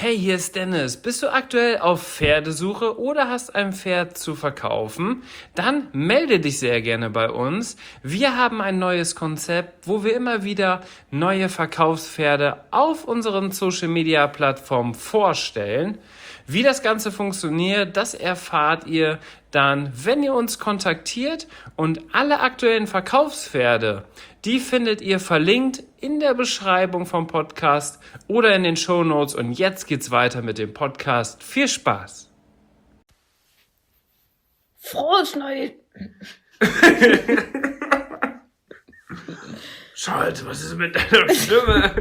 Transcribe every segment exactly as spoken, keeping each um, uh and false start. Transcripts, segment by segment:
Hey, hier ist Dennis. Bist du aktuell auf Pferdesuche oder hast ein Pferd zu verkaufen? Dann melde dich sehr gerne bei uns. Wir haben ein neues Konzept, wo wir immer wieder neue Verkaufspferde auf unseren Social-Media-Plattformen vorstellen. Wie das Ganze funktioniert, das erfahrt ihr dann, wenn ihr uns kontaktiert, und alle aktuellen Verkaufspferde, die findet ihr verlinkt in der Beschreibung vom Podcast oder in den Shownotes. Und jetzt geht's weiter mit dem Podcast. Viel Spaß! Frohes Neues! Scholz, was ist mit deiner Stimme?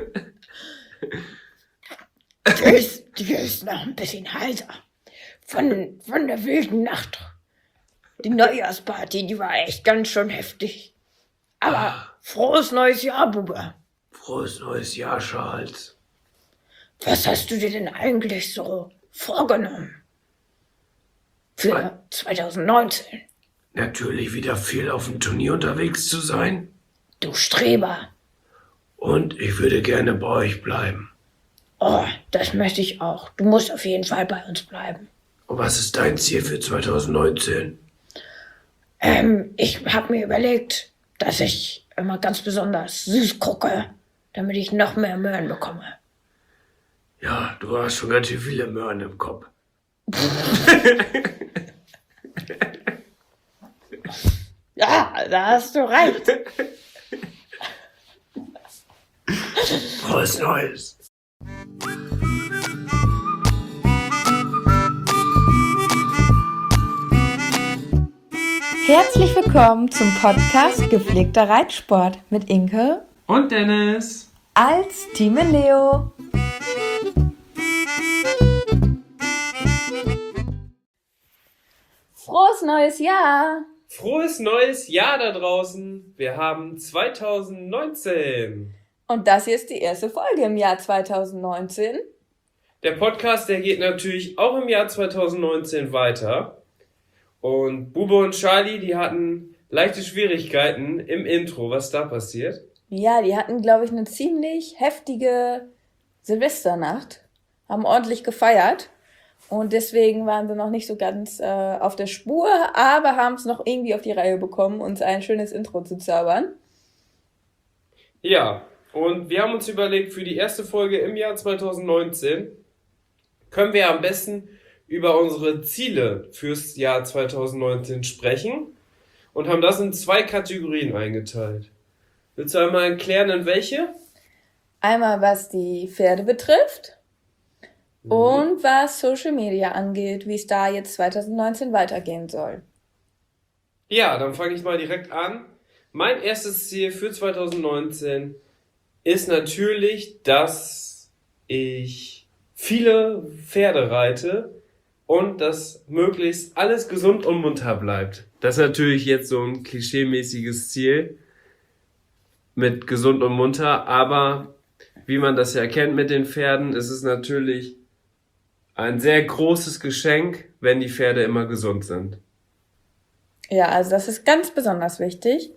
Die ist, die ist noch ein bisschen heiser. Von, von der wilden Nacht. Die Neujahrsparty, die war echt ganz schön heftig. Aber ah. Frohes neues Jahr, Bube. Frohes neues Jahr, Charles. Was hast du dir denn eigentlich so vorgenommen? Für Was? zwanzig neunzehn? Natürlich wieder viel auf dem Turnier unterwegs zu sein. Du Streber. Und ich würde gerne bei euch bleiben. Oh, das möchte ich auch. Du musst auf jeden Fall bei uns bleiben. Und was ist dein Ziel für zwanzig neunzehn? Ähm, ich habe mir überlegt, dass ich immer ganz besonders süß gucke, damit ich noch mehr Möhren bekomme. Ja, du hast schon ganz schön viele Möhren im Kopf. Ja, da hast du recht. Frohes Neues. Herzlich willkommen zum Podcast Gepflegter Reitsport mit Inke und Dennis als Team Leo. Frohes neues Jahr! Frohes neues Jahr da draußen! Wir haben zwanzig neunzehn. Und das hier ist die erste Folge im Jahr zwanzig neunzehn. Der Podcast, der geht natürlich auch im Jahr zwanzig neunzehn weiter. Und Bube und Charlie, die hatten leichte Schwierigkeiten im Intro. Was da passiert? Ja, die hatten, glaube ich, eine ziemlich heftige Silvesternacht. Haben ordentlich gefeiert. Und deswegen waren sie noch nicht so ganz äh, auf der Spur, aber haben es noch irgendwie auf die Reihe bekommen, uns ein schönes Intro zu zaubern. Ja, und wir haben uns überlegt, für die erste Folge im Jahr zwanzig neunzehn können wir am besten über unsere Ziele fürs Jahr zwanzig neunzehn sprechen und haben das in zwei Kategorien eingeteilt. Willst du einmal erklären, in welche? Einmal, was die Pferde betrifft mhm. und was Social Media angeht, wie es da jetzt zwanzig neunzehn weitergehen soll. Ja, dann fange ich mal direkt an. Mein erstes Ziel für zwanzig neunzehn ist natürlich, dass ich viele Pferde reite und dass möglichst alles gesund und munter bleibt. Das ist natürlich jetzt so ein klischeemäßiges Ziel mit gesund und munter, aber wie man das ja kennt mit den Pferden, ist es natürlich ein sehr großes Geschenk, wenn die Pferde immer gesund sind. Ja, also das ist ganz besonders wichtig.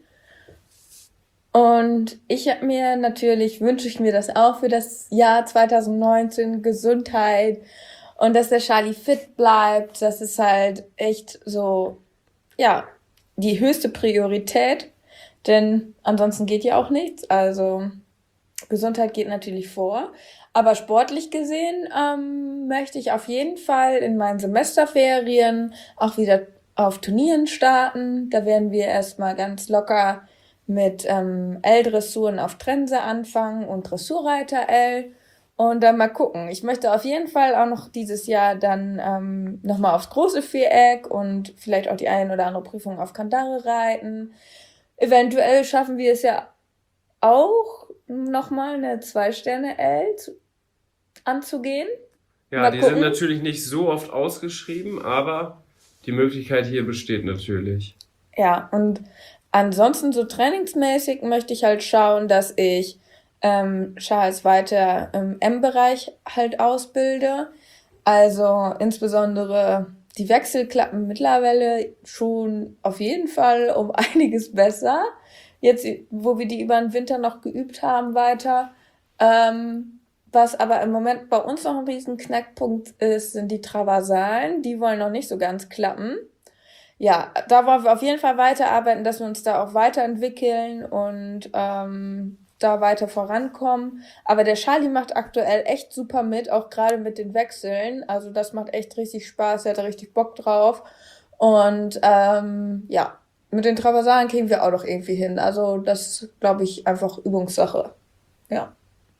Und ich habe mir natürlich, wünsche ich mir das auch für das Jahr zwanzig neunzehn, Gesundheit und dass der Charlie fit bleibt. Das ist halt echt so, ja, die höchste Priorität, denn ansonsten geht ja auch nichts. Also Gesundheit geht natürlich vor. Aber sportlich gesehen ähm, möchte ich auf jeden Fall in meinen Semesterferien auch wieder auf Turnieren starten. Da werden wir erstmal ganz locker mit ähm, L-Dressuren auf Trense anfangen und Dressurreiter L und dann mal gucken. Ich möchte auf jeden Fall auch noch dieses Jahr dann ähm, nochmal aufs große Viereck und vielleicht auch die ein oder andere Prüfung auf Kandare reiten. Eventuell schaffen wir es ja auch nochmal eine Zwei-Sterne-L zu, anzugehen. Ja, mal die gucken. sind natürlich nicht so oft ausgeschrieben, aber die Möglichkeit hier besteht natürlich. Ja, und ansonsten so trainingsmäßig möchte ich halt schauen, dass ich ähm, Charles weiter im M-Bereich halt ausbilde. Also insbesondere die Wechselklappen mittlerweile schon auf jeden Fall um einiges besser. Jetzt, wo wir die über den Winter noch geübt haben weiter. Ähm, Was aber im Moment bei uns noch ein riesen Knackpunkt ist, sind die Traversalen. Die wollen noch nicht so ganz klappen. Ja, da wollen wir auf jeden Fall weiterarbeiten, dass wir uns da auch weiterentwickeln und ähm, da weiter vorankommen. Aber der Charlie macht aktuell echt super mit, auch gerade mit den Wechseln. Also das macht echt richtig Spaß, er hat da richtig Bock drauf. Und ähm, ja, mit den Traversalen kriegen wir auch noch irgendwie hin. Also das ist, glaube ich, einfach Übungssache. Ja.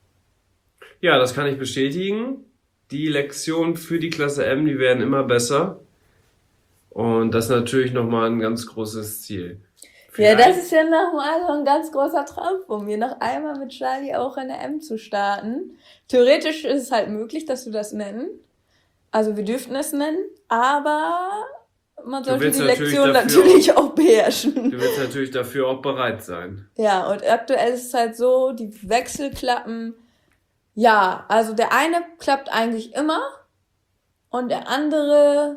Ja, das kann ich bestätigen. Die Lektionen für die Klasse M, die werden immer besser. Und das ist natürlich nochmal ein ganz großes Ziel. Ja, das ist ja nochmal so ein ganz großer Traum von mir, noch einmal mit Charlie auch in der M zu starten. Theoretisch ist es halt möglich, dass wir das nennen. Also wir dürften es nennen, aber man sollte die natürlich Lektion dafür natürlich auch beherrschen. Du willst natürlich dafür auch bereit sein. Ja, und aktuell ist es halt so, die Wechsel klappen, ja, also der eine klappt eigentlich immer und der andere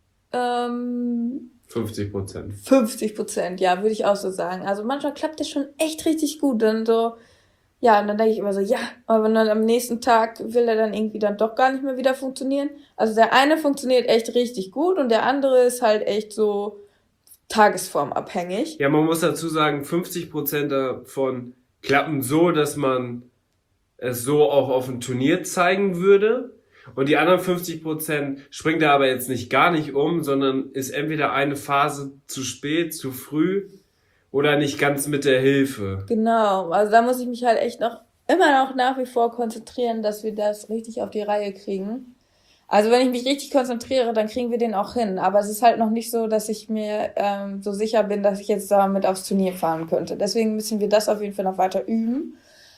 ähm, fünfzig Prozent. fünfzig Prozent, ja, würde ich auch so sagen. Also manchmal klappt das schon echt richtig gut. Dann so, ja, und dann denke ich immer so, ja, aber dann am nächsten Tag will er dann irgendwie dann doch gar nicht mehr wieder funktionieren. Also der eine funktioniert echt richtig gut und der andere ist halt echt so tagesformabhängig. Ja, man muss dazu sagen, fünfzig Prozent davon klappen so, dass man es so auch auf dem Turnier zeigen würde. Und die anderen fünfzig Prozent springt er aber jetzt nicht gar nicht um, sondern ist entweder eine Phase zu spät, zu früh oder nicht ganz mit der Hilfe. Genau, also da muss ich mich halt echt noch immer noch nach wie vor konzentrieren, dass wir das richtig auf die Reihe kriegen. Also wenn ich mich richtig konzentriere, dann kriegen wir den auch hin. Aber es ist halt noch nicht so, dass ich mir ähm, so sicher bin, dass ich jetzt damit aufs Turnier fahren könnte. Deswegen müssen wir das auf jeden Fall noch weiter üben.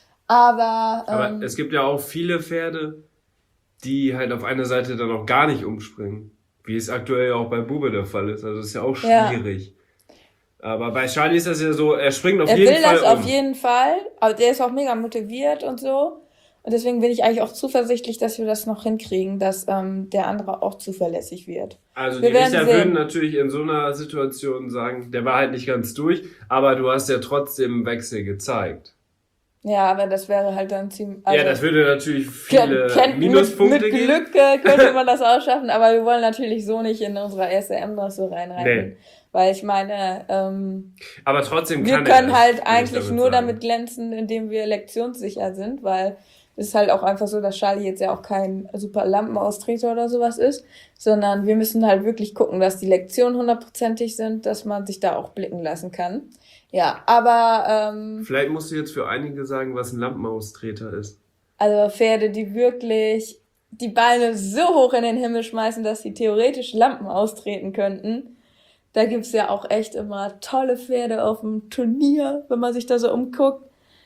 Aber, ähm, Aber es gibt ja auch viele Pferde, die halt auf einer Seite dann auch gar nicht umspringen. Wie es aktuell auch bei Bube der Fall ist. Also das ist ja auch schwierig. Ja. Aber bei Charlie ist das ja so, er springt auf er jeden Fall Er will das um. auf jeden Fall. Aber der ist auch mega motiviert und so. Und deswegen bin ich eigentlich auch zuversichtlich, dass wir das noch hinkriegen, dass ähm, der andere auch zuverlässig wird. Also wir die Richter sehen. würden natürlich in so einer Situation sagen, der war halt nicht ganz durch, aber du hast ja trotzdem einen Wechsel gezeigt. Ja, aber das wäre halt dann ziemlich... Also, ja, das würde natürlich viele kennt, Minuspunkte mit, mit geben. Glück äh, könnte man das auch schaffen, aber wir wollen natürlich so nicht in unsere erste M-Dressur reinreiten. Nee. Weil ich meine, ähm, aber trotzdem wir kann können er halt das, eigentlich damit nur sagen. damit glänzen, indem wir lektionssicher sind, weil es ist halt auch einfach so, dass Charlie jetzt ja auch kein super Lampenaustreter oder sowas ist, sondern wir müssen halt wirklich gucken, dass die Lektionen hundertprozentig sind, dass man sich da auch blicken lassen kann. Ja, aber ähm, vielleicht musst du jetzt für einige sagen, was ein Lampenaustreter ist. Also Pferde, die wirklich die Beine so hoch in den Himmel schmeißen, dass sie theoretisch Lampen austreten könnten. Da gibt's ja auch echt immer tolle Pferde auf dem Turnier, wenn man sich da so umguckt.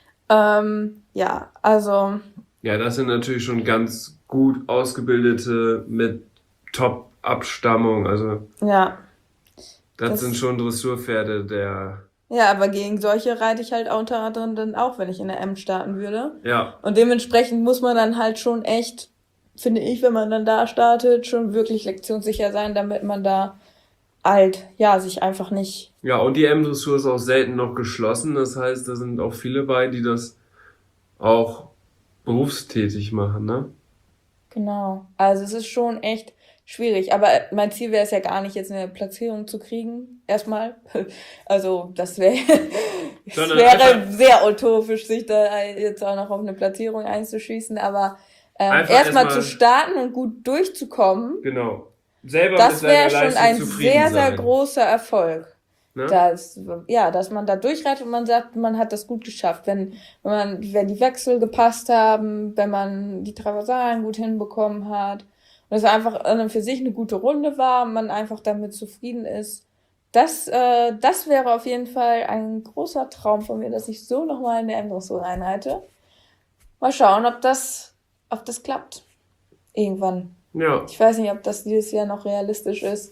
Ähm, ja, also... Ja, das sind natürlich schon ganz gut ausgebildete mit Top-Abstammung. Also ja, das, das sind schon Dressurpferde, der... Ja, aber gegen solche reite ich halt unter anderem dann auch, wenn ich in der M starten würde. Ja. Und dementsprechend muss man dann halt schon echt, finde ich, wenn man dann da startet, schon wirklich lektionssicher sein, damit man da halt, ja, sich einfach nicht... Ja, und die M-Dressur ist auch selten noch geschlossen. Das heißt, da sind auch viele bei, die das auch berufstätig machen, ne? Genau. Also es ist schon echt schwierig. Aber mein Ziel wäre es ja gar nicht, jetzt eine Platzierung zu kriegen. Erstmal. Also das wäre es wäre sehr utopisch, sich da jetzt auch noch auf eine Platzierung einzuschießen. Aber ähm, erstmal erst zu starten und gut durchzukommen. Genau. Selber das wäre schon ein sehr, sein. sehr großer Erfolg. Ne? Dass, ja, dass man da durchreitet und man sagt, man hat das gut geschafft. Wenn, wenn man, wenn die Wechsel gepasst haben, wenn man die Traversalen gut hinbekommen hat und es einfach für sich eine gute Runde war und man einfach damit zufrieden ist. Das, äh, das wäre auf jeden Fall ein großer Traum von mir, dass ich so nochmal in der M-Dressur reinhalte. Mal schauen, ob das, ob das klappt. Irgendwann. Ja. Ich weiß nicht, ob das dieses Jahr noch realistisch ist.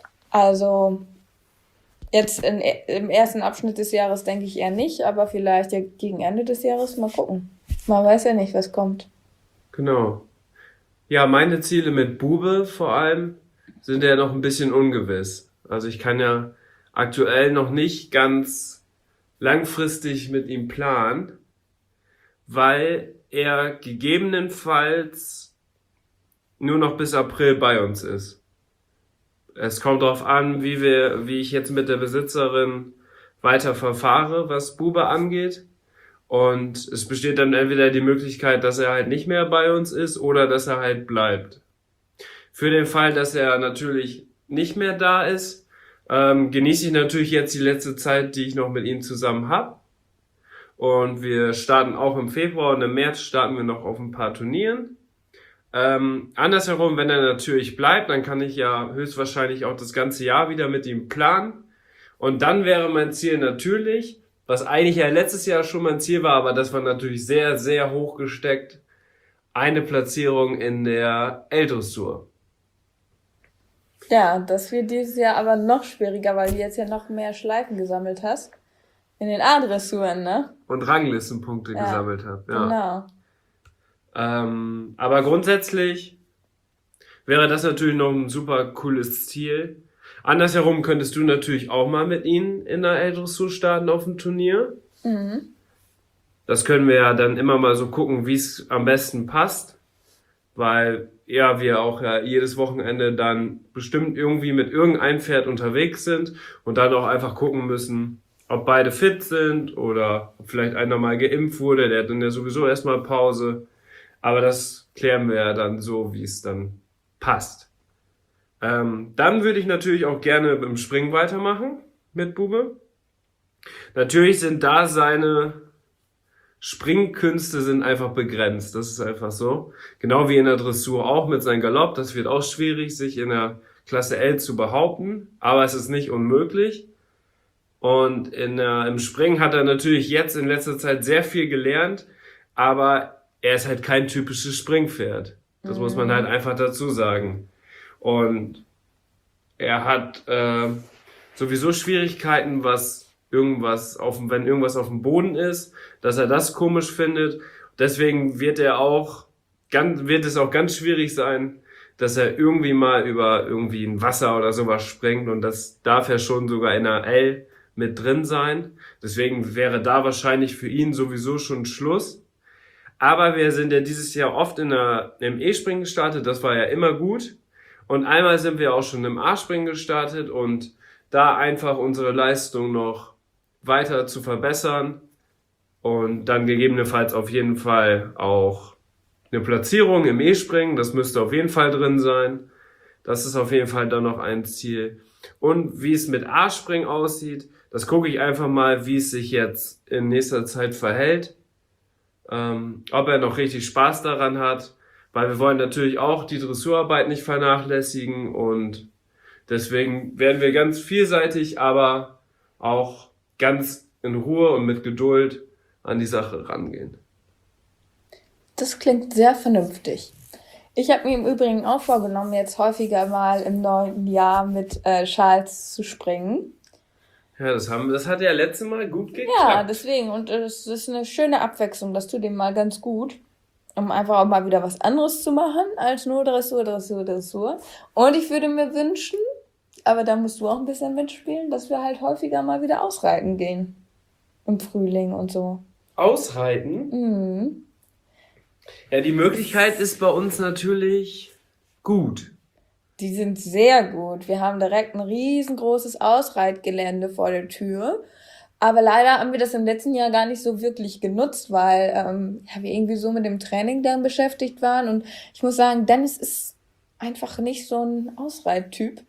Also, jetzt in, im ersten Abschnitt des Jahres denke ich eher nicht, aber vielleicht ja gegen Ende des Jahres mal gucken. Man weiß ja nicht, was kommt. Genau. Ja, meine Ziele mit Bube vor allem sind ja noch ein bisschen ungewiss. Also ich kann ja aktuell noch nicht ganz langfristig mit ihm planen, weil er gegebenenfalls nur noch bis April bei uns ist. Es kommt darauf an, wie wir, wie ich jetzt mit der Besitzerin weiter verfahre, was Bube angeht. Und es besteht dann entweder die Möglichkeit, dass er halt nicht mehr bei uns ist oder dass er halt bleibt. Für den Fall, dass er natürlich nicht mehr da ist, ähm, genieße ich natürlich jetzt die letzte Zeit, die ich noch mit ihm zusammen habe. Und wir starten auch im Februar und im März starten wir noch auf ein paar Turnieren. Ähm, andersherum, wenn er natürlich bleibt, dann kann ich ja höchstwahrscheinlich auch das ganze Jahr wieder mit ihm planen. Und dann wäre mein Ziel natürlich, was eigentlich ja letztes Jahr schon mein Ziel war, aber das war natürlich sehr, sehr hoch gesteckt, eine Platzierung in der L-Dressur. Ja, das wird dieses Jahr aber noch schwieriger, weil du jetzt ja noch mehr Schleifen gesammelt hast. In den A-Dressuren, ne? Und Ranglistenpunkte Ja, gesammelt habe. Ja. Genau. Ähm, aber grundsätzlich wäre das natürlich noch ein super cooles Ziel. Andersherum könntest du natürlich auch mal mit ihnen in der L-Dressur starten auf dem Turnier. Mhm. Das können wir ja dann immer mal so gucken, wie es am besten passt. Weil ja, wir auch ja jedes Wochenende dann bestimmt irgendwie mit irgendeinem Pferd unterwegs sind und dann auch einfach gucken müssen, ob beide fit sind oder ob vielleicht einer mal geimpft wurde, der hat dann ja sowieso erstmal Pause. Aber das klären wir ja dann so, wie es dann passt. Ähm, dann würde ich natürlich auch gerne im Springen weitermachen mit Bube. Natürlich sind da seine Springkünste sind einfach begrenzt. Das ist einfach so. Genau wie in der Dressur auch mit seinem Galopp. Das wird auch schwierig, sich in der Klasse L zu behaupten. Aber es ist nicht unmöglich. Und in der, im Springen hat er natürlich jetzt in letzter Zeit sehr viel gelernt. Aber er ist halt kein typisches Springpferd. Das mhm. muss man halt einfach dazu sagen. Und er hat äh, sowieso Schwierigkeiten, was irgendwas auf dem, wenn irgendwas auf dem Boden ist, dass er das komisch findet. Deswegen wird er auch ganz, wird es auch ganz schwierig sein, dass er irgendwie mal über irgendwie ein Wasser oder sowas springt, und das darf er schon sogar in der L mit drin sein. Deswegen wäre da wahrscheinlich für ihn sowieso schon Schluss. Aber wir sind ja dieses Jahr oft in der, im E-Springen gestartet, das war ja immer gut. Und einmal sind wir auch schon im A-Springen gestartet, und da einfach unsere Leistung noch weiter zu verbessern und dann gegebenenfalls auf jeden Fall auch eine Platzierung im E-Springen, das müsste auf jeden Fall drin sein. Das ist auf jeden Fall dann noch ein Ziel. Und wie es mit A-Springen aussieht, das gucke ich einfach mal, wie es sich jetzt in nächster Zeit verhält. Ähm, ob er noch richtig Spaß daran hat. Weil wir wollen natürlich auch die Dressurarbeit nicht vernachlässigen, und deswegen werden wir ganz vielseitig, aber auch ganz in Ruhe und mit Geduld an die Sache rangehen. Das klingt sehr vernünftig. Ich habe mir im Übrigen auch vorgenommen, jetzt häufiger mal im neuen Jahr mit äh, Schals zu springen. Ja, das haben, das hat ja letztes Mal gut geklappt. Ja, deswegen. Und es ist eine schöne Abwechslung. Das tut dem mal ganz gut. Um einfach auch mal wieder was anderes zu machen, als nur Dressur, Dressur, Dressur. Und ich würde mir wünschen, aber da musst du auch ein bisschen mitspielen, dass wir halt häufiger mal wieder ausreiten gehen. Im Frühling und so. Ausreiten? Mhm. Ja, die Möglichkeit ist bei uns natürlich gut. Die sind sehr gut. Wir haben direkt ein riesengroßes Ausreitgelände vor der Tür. Aber leider haben wir das im letzten Jahr gar nicht so wirklich genutzt, weil ähm, ja, wir irgendwie so mit dem Training dann beschäftigt waren. Und ich muss sagen, Dennis ist einfach nicht so ein Ausreittyp.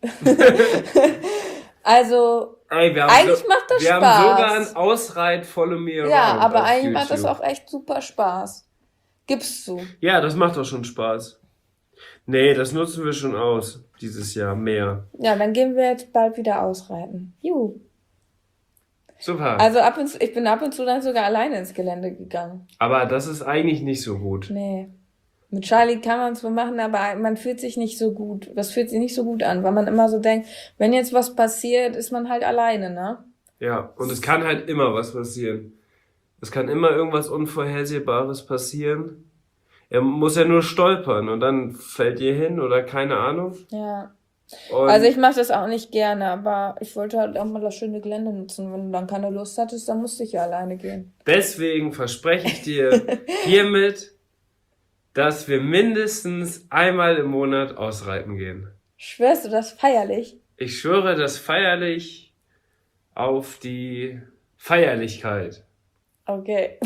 Also Ey, wir haben eigentlich so, macht das wir Spaß. Wir haben sogar ein Ausreit Follow Me Around. Ja, aber auf eigentlich YouTube. macht das auch echt super Spaß. Gibst du? Ja, das macht doch schon Spaß. Nee, das nutzen wir schon aus dieses Jahr mehr. Ja, dann gehen wir jetzt bald wieder ausreiten. Juhu. Super. Also ab und zu, ich bin ab und zu dann sogar alleine ins Gelände gegangen. Aber das ist eigentlich nicht so gut. Nee. Mit Charlie kann man es wohl machen, aber man fühlt sich nicht so gut. Das fühlt sich nicht so gut an, weil man immer so denkt, wenn jetzt was passiert, ist man halt alleine, ne? Ja, und es kann halt immer was passieren. Es kann immer irgendwas Unvorhersehbares passieren. Er muss ja nur stolpern und dann fällt ihr hin oder keine Ahnung. Ja. Und Also ich mache das auch nicht gerne, aber ich wollte halt auch mal das schöne Gelände nutzen. Wenn du dann keine Lust hattest, dann musste ich ja alleine gehen. deswegen verspreche ich dir hiermit, dass wir mindestens einmal im Monat ausreiten gehen. Schwörst du das feierlich? Ich schwöre das feierlich auf die Feierlichkeit. Okay.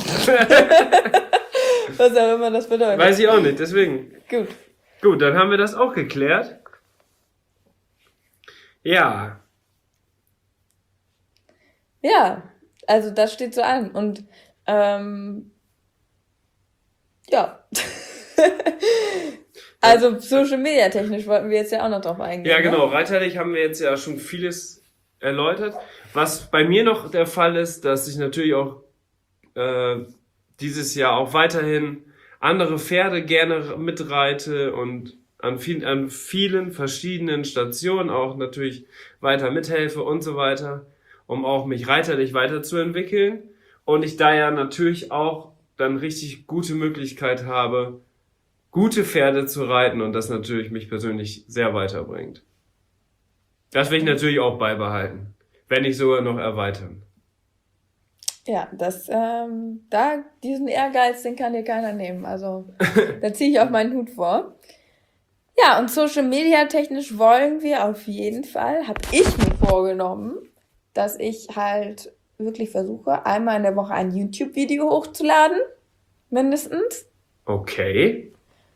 Was auch immer das bedeutet. Weiß ich auch nicht, deswegen. Gut. Gut, dann haben wir das auch geklärt. Ja, Ja, also das steht so an. Und ähm, ja. Also Social Media technisch wollten wir jetzt ja auch noch drauf eingehen. ja genau, Ne? reiterlich haben wir jetzt ja schon vieles erläutert. Was bei mir noch der Fall ist, dass ich natürlich auch äh, dieses Jahr auch weiterhin andere Pferde gerne mitreite und an, viel, an vielen verschiedenen Stationen auch natürlich weiter mithelfe und so weiter, um auch mich reiterlich weiterzuentwickeln. Und ich da ja natürlich auch dann richtig gute Möglichkeit habe, gute Pferde zu reiten und das natürlich mich persönlich sehr weiterbringt. Das will ich natürlich auch beibehalten, wenn nicht sogar noch erweitern. Ja, das, ähm, da, diesen Ehrgeiz, den kann dir keiner nehmen. Also, da ziehe ich auch meinen Hut vor. Ja, und Social Media technisch wollen wir auf jeden Fall, habe ich mir vorgenommen, dass ich halt wirklich versuche, einmal in der Woche ein YouTube-Video hochzuladen. Mindestens. Okay.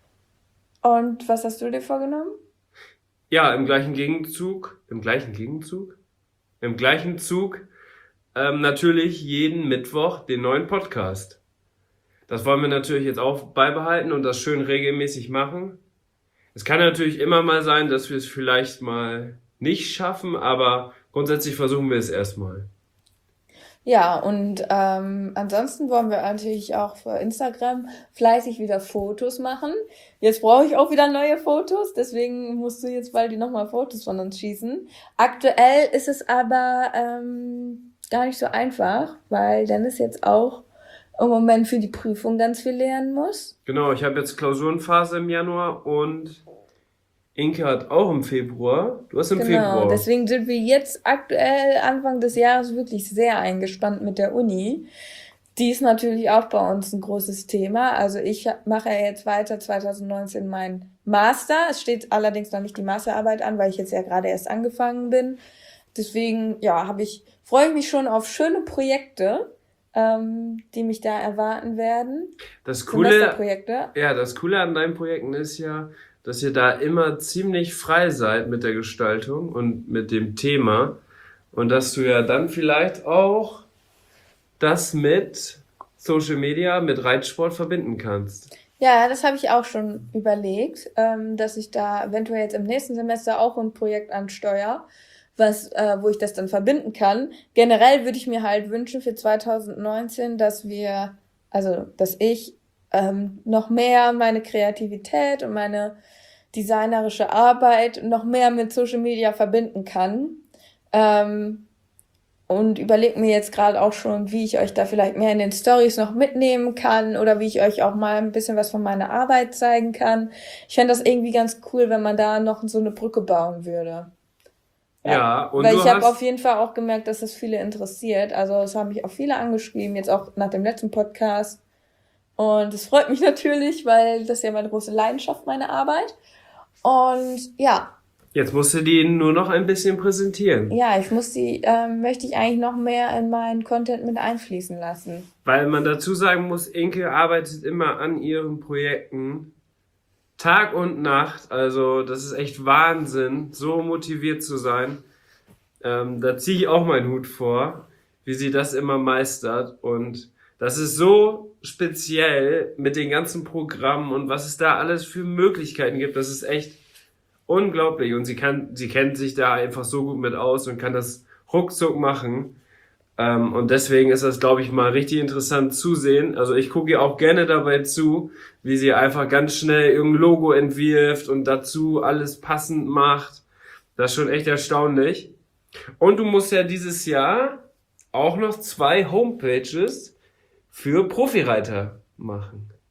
Und was hast du dir vorgenommen? Ja, im gleichen Gegenzug, im gleichen Gegenzug, im gleichen Zug ähm, natürlich jeden Mittwoch den neuen Podcast. Das wollen wir natürlich jetzt auch beibehalten und das schön regelmäßig machen. Es kann natürlich immer mal sein, dass wir es vielleicht mal nicht schaffen, aber grundsätzlich versuchen wir es erstmal. Ja, und ähm, ansonsten wollen wir natürlich auch für Instagram fleißig wieder Fotos machen. Jetzt brauche ich auch wieder neue Fotos, deswegen musst du jetzt bald nochmal Fotos von uns schießen. Aktuell ist es aber ähm, gar nicht so einfach, weil Dennis jetzt auch im Moment für die Prüfung ganz viel lernen muss. Genau, ich habe jetzt Klausurenphase im Januar und Inke hat auch im Februar. Du hast im Genau, Februar. deswegen sind wir jetzt aktuell Anfang des Jahres wirklich sehr eingespannt mit der Uni. Die ist natürlich auch bei uns ein großes Thema. Also ich mache ja jetzt weiter zwanzig neunzehn meinen Master. Es steht allerdings noch nicht die Masterarbeit an, weil ich jetzt ja gerade erst angefangen bin. Deswegen, ja, habe ich, freue ich mich schon auf schöne Projekte, ähm, die mich da erwarten werden. Das Coole, Semesterprojekte. ja, das Coole an deinen Projekten ist ja, dass ihr da immer ziemlich frei seid mit der Gestaltung und mit dem Thema und dass du ja dann vielleicht auch das mit Social Media, mit Reitsport verbinden kannst. Ja, das habe ich auch schon überlegt, ähm, dass ich da eventuell jetzt im nächsten Semester auch ein Projekt ansteuere, was, äh, wo ich das dann verbinden kann. Generell würde ich mir halt wünschen für zwanzig neunzehn, dass wir, also dass ich ähm, noch mehr meine Kreativität und meine designerische Arbeit noch mehr mit Social Media verbinden kann. Ähm, und überlege mir jetzt gerade auch schon, wie ich euch da vielleicht mehr in den Stories noch mitnehmen kann oder wie ich euch auch mal ein bisschen was von meiner Arbeit zeigen kann. Ich fände das irgendwie ganz cool, wenn man da noch so eine Brücke bauen würde. Ja, und Weil du ich habe hast, auf jeden Fall auch gemerkt, dass das viele interessiert. Also es haben mich auch viele angeschrieben, jetzt auch nach dem letzten Podcast. Und es freut mich natürlich, weil das ist ja meine große Leidenschaft, meine Arbeit. Und ja, jetzt musst du die nur noch ein bisschen präsentieren. ja, ich muss die, ähm, möchte ich eigentlich noch mehr in meinen Content mit einfließen lassen. Weil man dazu sagen muss, Inke arbeitet immer an ihren Projekten Tag und Nacht. Also das ist echt Wahnsinn, so motiviert zu sein. Ähm, da ziehe ich auch meinen Hut vor, wie sie das immer meistert. Und das ist so speziell mit den ganzen Programmen und was es da alles für Möglichkeiten gibt. Das ist echt unglaublich. Und sie kann, sie kennt sich da einfach so gut mit aus und kann das ruckzuck machen. Ähm, und deswegen ist das, glaube ich, mal richtig interessant zu sehen. Also ich gucke ihr auch gerne dabei zu, wie sie einfach ganz schnell irgendein Logo entwirft und dazu alles passend macht. Das ist schon echt erstaunlich. Und du musst ja dieses Jahr auch noch zwei Homepages für Profireiter machen.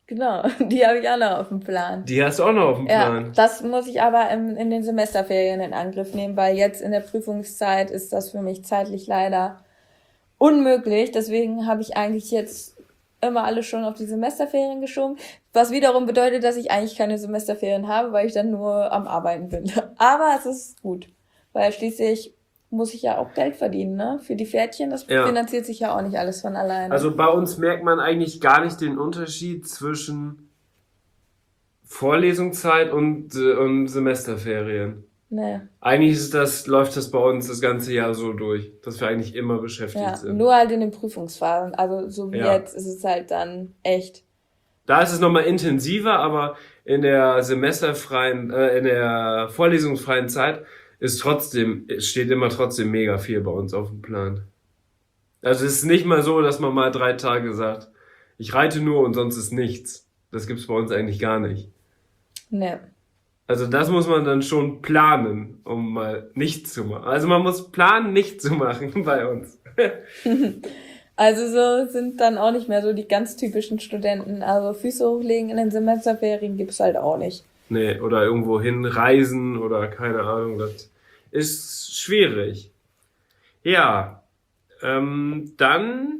Genau, die habe ich auch noch auf dem Plan. Die hast du auch noch auf dem Ja, Plan. das muss ich aber in, in den Semesterferien in Angriff nehmen, weil jetzt in der Prüfungszeit ist das für mich zeitlich leider unmöglich. Deswegen habe ich eigentlich jetzt immer alles schon auf die Semesterferien geschoben, was wiederum bedeutet, dass ich eigentlich keine Semesterferien habe, weil ich dann nur am Arbeiten bin. Aber es ist gut, weil schließlich muss ich ja auch Geld verdienen, ne? Für die Pferdchen, das Ja. finanziert sich ja auch nicht alles von alleine. Also bei uns merkt man eigentlich gar nicht den Unterschied zwischen Vorlesungszeit und, äh, und Semesterferien. nee. Eigentlich ist das, läuft das bei uns das ganze Jahr so durch, dass wir eigentlich immer beschäftigt Ja, sind. nur halt in den Prüfungsphasen. Also so wie Ja. jetzt ist es halt dann echt. Da ist es nochmal intensiver, aber in der semesterfreien, äh, in der vorlesungsfreien Zeit ist trotzdem, es steht immer trotzdem mega viel bei uns auf dem Plan. Also es ist nicht mal so, dass man mal drei Tage sagt, ich reite nur und sonst ist nichts. Das gibt's bei uns eigentlich gar nicht. Ne. Also das muss man dann schon planen, um mal nichts zu machen. Also man muss planen, nichts zu machen bei uns. Also so sind dann auch nicht mehr so die ganz typischen Studenten. Also Füße hochlegen in den Semesterferien gibt's halt auch nicht. Nee, oder irgendwo hinreisen oder keine Ahnung, das ist schwierig. Ja, ähm, dann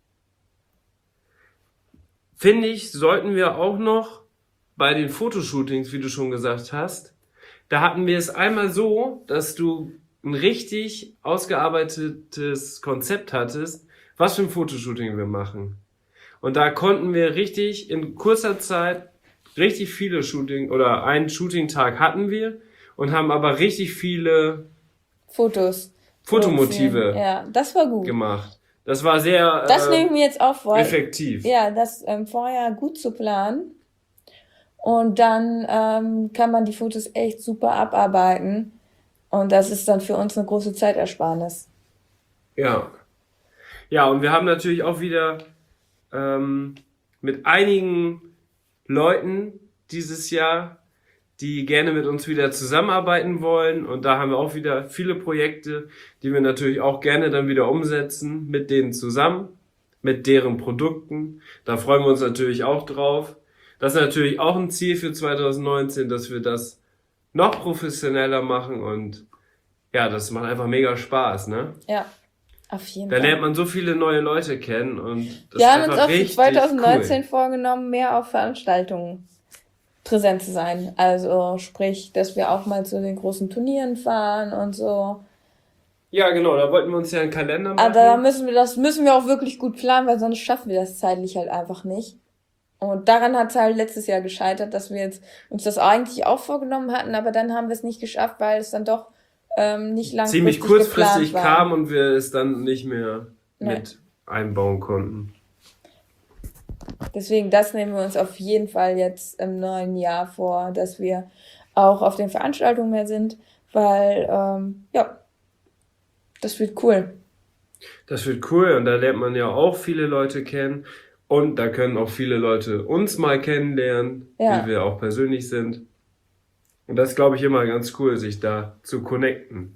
finde ich, sollten wir auch noch bei den Fotoshootings, wie du schon gesagt hast, da hatten wir es einmal so, dass du ein richtig ausgearbeitetes Konzept hattest, was für ein Fotoshooting wir machen. Und da konnten wir richtig in kurzer Zeit richtig viele Shooting oder einen Shooting-Tag hatten wir und haben aber richtig viele Fotos. Fotomotive produzieren. Ja, das war gut. gemacht. Das war sehr Das äh, nehme ich mir jetzt auch vor. effektiv. Ja, das ähm, vorher gut zu planen. Und dann ähm, kann man die Fotos echt super abarbeiten. Und das ist dann für uns eine große Zeitersparnis. Ja. Ja, und wir haben natürlich auch wieder ähm, mit einigen Leuten dieses Jahr, die gerne mit uns wieder zusammenarbeiten wollen. Und da haben wir auch wieder viele Projekte, die wir natürlich auch gerne dann wieder umsetzen mit denen zusammen, mit deren Produkten. Da freuen wir uns natürlich auch drauf. Das ist natürlich auch ein Ziel für zwanzig neunzehn, dass wir das noch professioneller machen und ja, das macht einfach mega Spaß, ne? Ja, auf jeden Da Fall. lernt man so viele neue Leute kennen und das Wir ist haben uns einfach auch für richtig zwanzig neunzehn cool. vorgenommen, mehr auf Veranstaltungen präsent zu sein. Also sprich, dass wir auch mal zu den großen Turnieren fahren und so. Ja, genau, da wollten wir uns ja einen Kalender machen. Aber da müssen wir das müssen wir auch wirklich gut planen, weil sonst schaffen wir das zeitlich halt einfach nicht. Und daran hat es halt letztes Jahr gescheitert, dass wir jetzt uns das eigentlich auch vorgenommen hatten, aber dann haben wir es nicht geschafft, weil es dann doch ähm, nicht langfristig Ziemlich kurzfristig geplant war. kam und wir es dann nicht mehr Nee. mit einbauen konnten. Deswegen, das nehmen wir uns auf jeden Fall jetzt im neuen Jahr vor, dass wir auch auf den Veranstaltungen mehr sind, weil, ähm, ja, das wird cool. Das wird cool und da lernt man ja auch viele Leute kennen und da können auch viele Leute uns mal kennenlernen, Ja. wie wir auch persönlich sind. Und das ist, glaube ich, immer ganz cool, sich da zu connecten.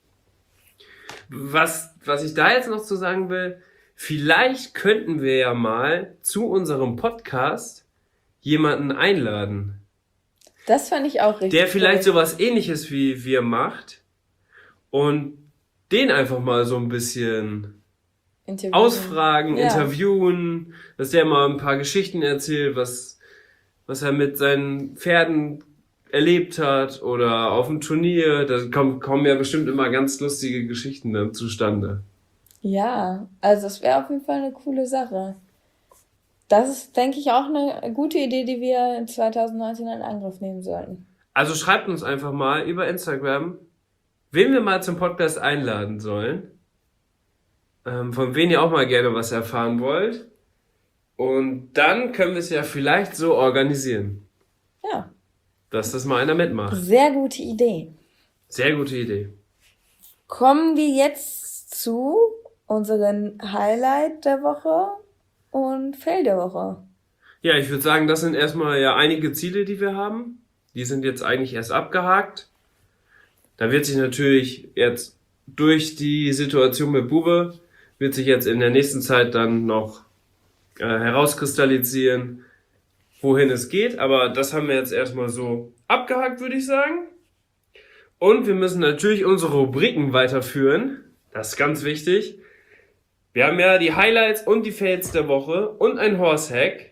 Was, was ich da jetzt noch zu sagen will, vielleicht könnten wir ja mal zu unserem Podcast jemanden einladen, Das fand ich auch richtig der vielleicht cool. sowas ähnliches wie wir macht und den einfach mal so ein bisschen Interview. ausfragen, Ja. interviewen, dass der mal ein paar Geschichten erzählt, was, was er mit seinen Pferden erlebt hat oder auf dem Turnier. Da kommen, kommen ja bestimmt immer ganz lustige Geschichten dann zustande. Ja, also das wäre auf jeden Fall eine coole Sache. Das ist, denke ich, auch eine gute Idee, die wir in zwanzig neunzehn in Angriff nehmen sollten. Also schreibt uns einfach mal über Instagram, wen wir mal zum Podcast einladen sollen, ähm, von wem ihr auch mal gerne was erfahren wollt. Und dann können wir es ja vielleicht so organisieren, Ja, dass das mal einer mitmacht. sehr gute Idee. Sehr gute Idee. Kommen wir jetzt zu unseren Highlight der Woche und Fail der Woche. Ja, ich würde sagen, das sind erstmal ja einige Ziele, die wir haben. Die sind jetzt eigentlich erst abgehakt. Da wird sich natürlich jetzt durch die Situation mit Bube, wird sich jetzt in der nächsten Zeit dann noch äh, herauskristallisieren, wohin es geht, aber das haben wir jetzt erstmal so abgehakt, würde ich sagen. Und wir müssen natürlich unsere Rubriken weiterführen. Das ist ganz wichtig. Wir haben ja die Highlights und die Fails der Woche und ein Horse-Hack.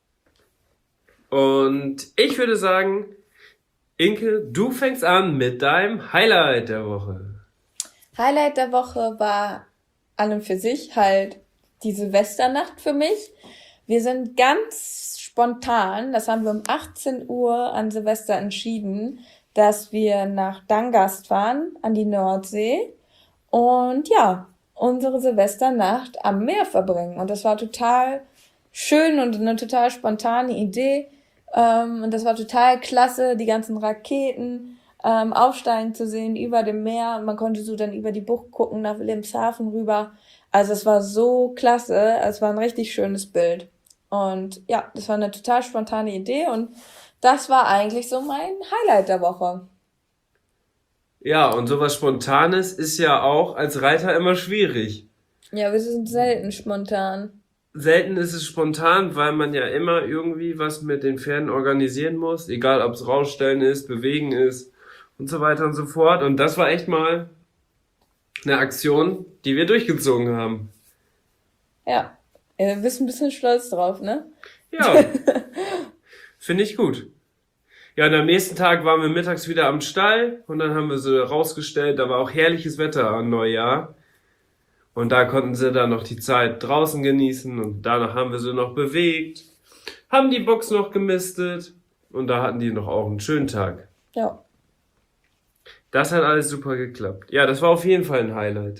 Und ich würde sagen, Inke, du fängst an mit deinem Highlight der Woche. Highlight der Woche war an und für sich halt die Silvesternacht für mich. Wir sind ganz spontan, das haben wir um achtzehn Uhr an Silvester entschieden, dass wir nach Dangast fahren, an die Nordsee. Und ja, unsere Silvesternacht am Meer verbringen. Und das war total schön und eine total spontane Idee. Ähm, und das war total klasse, die ganzen Raketen ähm, aufsteigen zu sehen über dem Meer. Man konnte so dann über die Bucht gucken, nach Wilhelmshaven rüber. Also es war so klasse, es war ein richtig schönes Bild. Und ja, das war eine total spontane Idee und das war eigentlich so mein Highlight der Woche. Ja, und sowas Spontanes ist ja auch als Reiter immer schwierig. Ja, wir sind selten spontan. Selten ist es spontan, weil man ja immer irgendwie was mit den Pferden organisieren muss, egal ob es rausstellen ist, bewegen ist und so weiter und so fort. Und das war echt mal eine Aktion, die wir durchgezogen haben. Ja, du bist ein bisschen stolz drauf, ne? Ja, finde ich gut. Ja, und am nächsten Tag waren wir mittags wieder am Stall und dann haben wir sie rausgestellt, da war auch herrliches Wetter an Neujahr. Und da konnten sie dann noch die Zeit draußen genießen und danach haben wir sie noch bewegt, haben die Box noch gemistet und da hatten die noch auch einen schönen Tag. Ja. Das hat alles super geklappt. Ja, das war auf jeden Fall ein Highlight.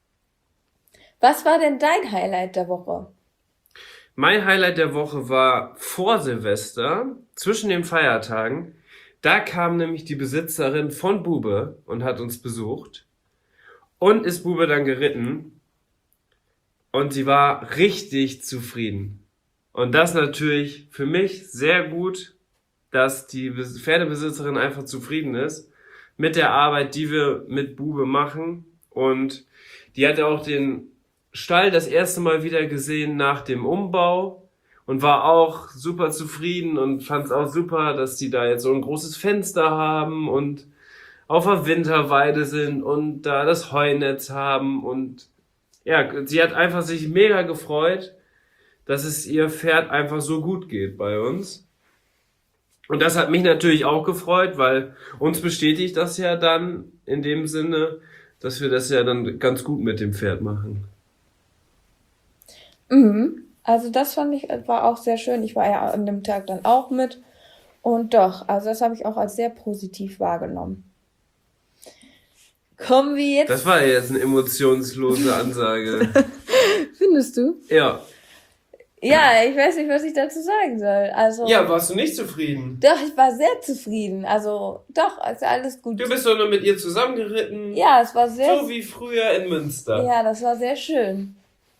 Was war denn dein Highlight der Woche? Mein Highlight der Woche war vor Silvester, zwischen den Feiertagen. Da kam nämlich die Besitzerin von Bube und hat uns besucht. Und ist Bube dann geritten. Und sie war richtig zufrieden. Und das natürlich für mich sehr gut, dass die Pferdebesitzerin einfach zufrieden ist mit der Arbeit, die wir mit Bube machen. Und die hatte auch den Stall das erste Mal wieder gesehen nach dem Umbau und war auch super zufrieden und fand es auch super, dass die da jetzt so ein großes Fenster haben und auf der Winterweide sind und da das Heunetz haben und ja, sie hat einfach sich mega gefreut, dass es ihr Pferd einfach so gut geht bei uns. Und das hat mich natürlich auch gefreut, weil uns bestätigt das ja dann in dem Sinne, dass wir das ja dann ganz gut mit dem Pferd machen. Mhm. Also das fand ich, war auch sehr schön. Ich war ja an dem Tag dann auch mit. Und doch, also das habe ich auch als sehr positiv wahrgenommen. Kommen wir jetzt... Das war jetzt eine emotionslose Ansage. Findest du? Ja. Ja, ich weiß nicht, was ich dazu sagen soll. Also Ja, warst du nicht zufrieden? doch, ich war sehr zufrieden. Also doch, also alles gut. Du bist doch nur mit ihr zusammengeritten. Ja, es war sehr... So wie früher in Münster. Ja, das war sehr schön.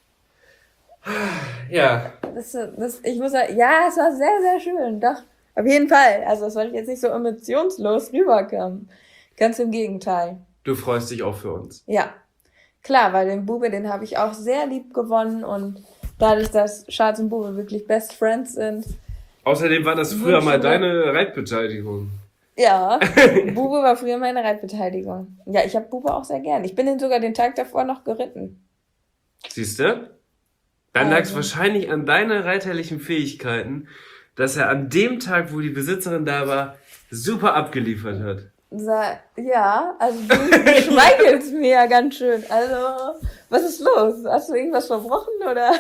Ja. Das, das, ich muss sagen, ja, es war sehr, sehr schön. Doch, auf jeden Fall. Also, es soll jetzt nicht so emotionslos rüberkommen. Ganz im Gegenteil. Du freust dich auch für uns. Ja, klar, weil den Bube, den habe ich auch sehr lieb gewonnen und dadurch, dass Charles und Bube wirklich Best Friends sind. Außerdem war das früher mal deine Reitbeteiligung. Ja, Bube war früher meine Reitbeteiligung. Ja, ich habe Bube auch sehr gern. Ich bin ihn sogar den Tag davor noch geritten. Siehst du? Dann Also. lag es wahrscheinlich an deinen reiterlichen Fähigkeiten, dass er an dem Tag, wo die Besitzerin da war, super abgeliefert hat. Sa- Ja, also du, du schmeichelst mir ja ganz schön. Also, was ist los? Hast du irgendwas verbrochen oder?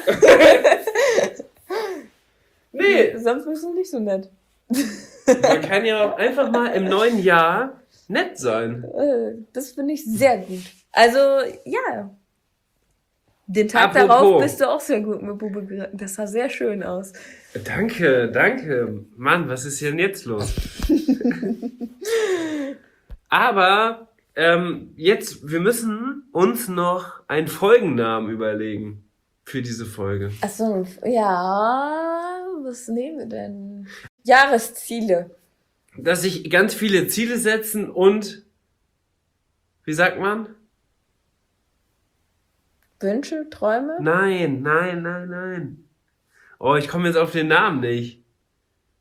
Nee, Sonst bist du nicht so nett. man kann ja auch einfach mal im neuen Jahr nett sein. Äh, Das finde ich sehr gut. Also, ja. Den Tag Apropos. darauf bist du auch sehr gut mit Bube geritten. Das sah sehr schön aus. Danke, danke. Mann, was ist denn jetzt los? Aber ähm, jetzt, wir müssen uns noch einen Folgennamen überlegen für diese Folge. Achso, ja, was nehmen wir denn? Jahresziele. Dass sich ganz viele Ziele setzen und, wie sagt man? Wünsche, Träume? Nein, nein, nein, nein. Oh, ich komme jetzt auf den Namen nicht.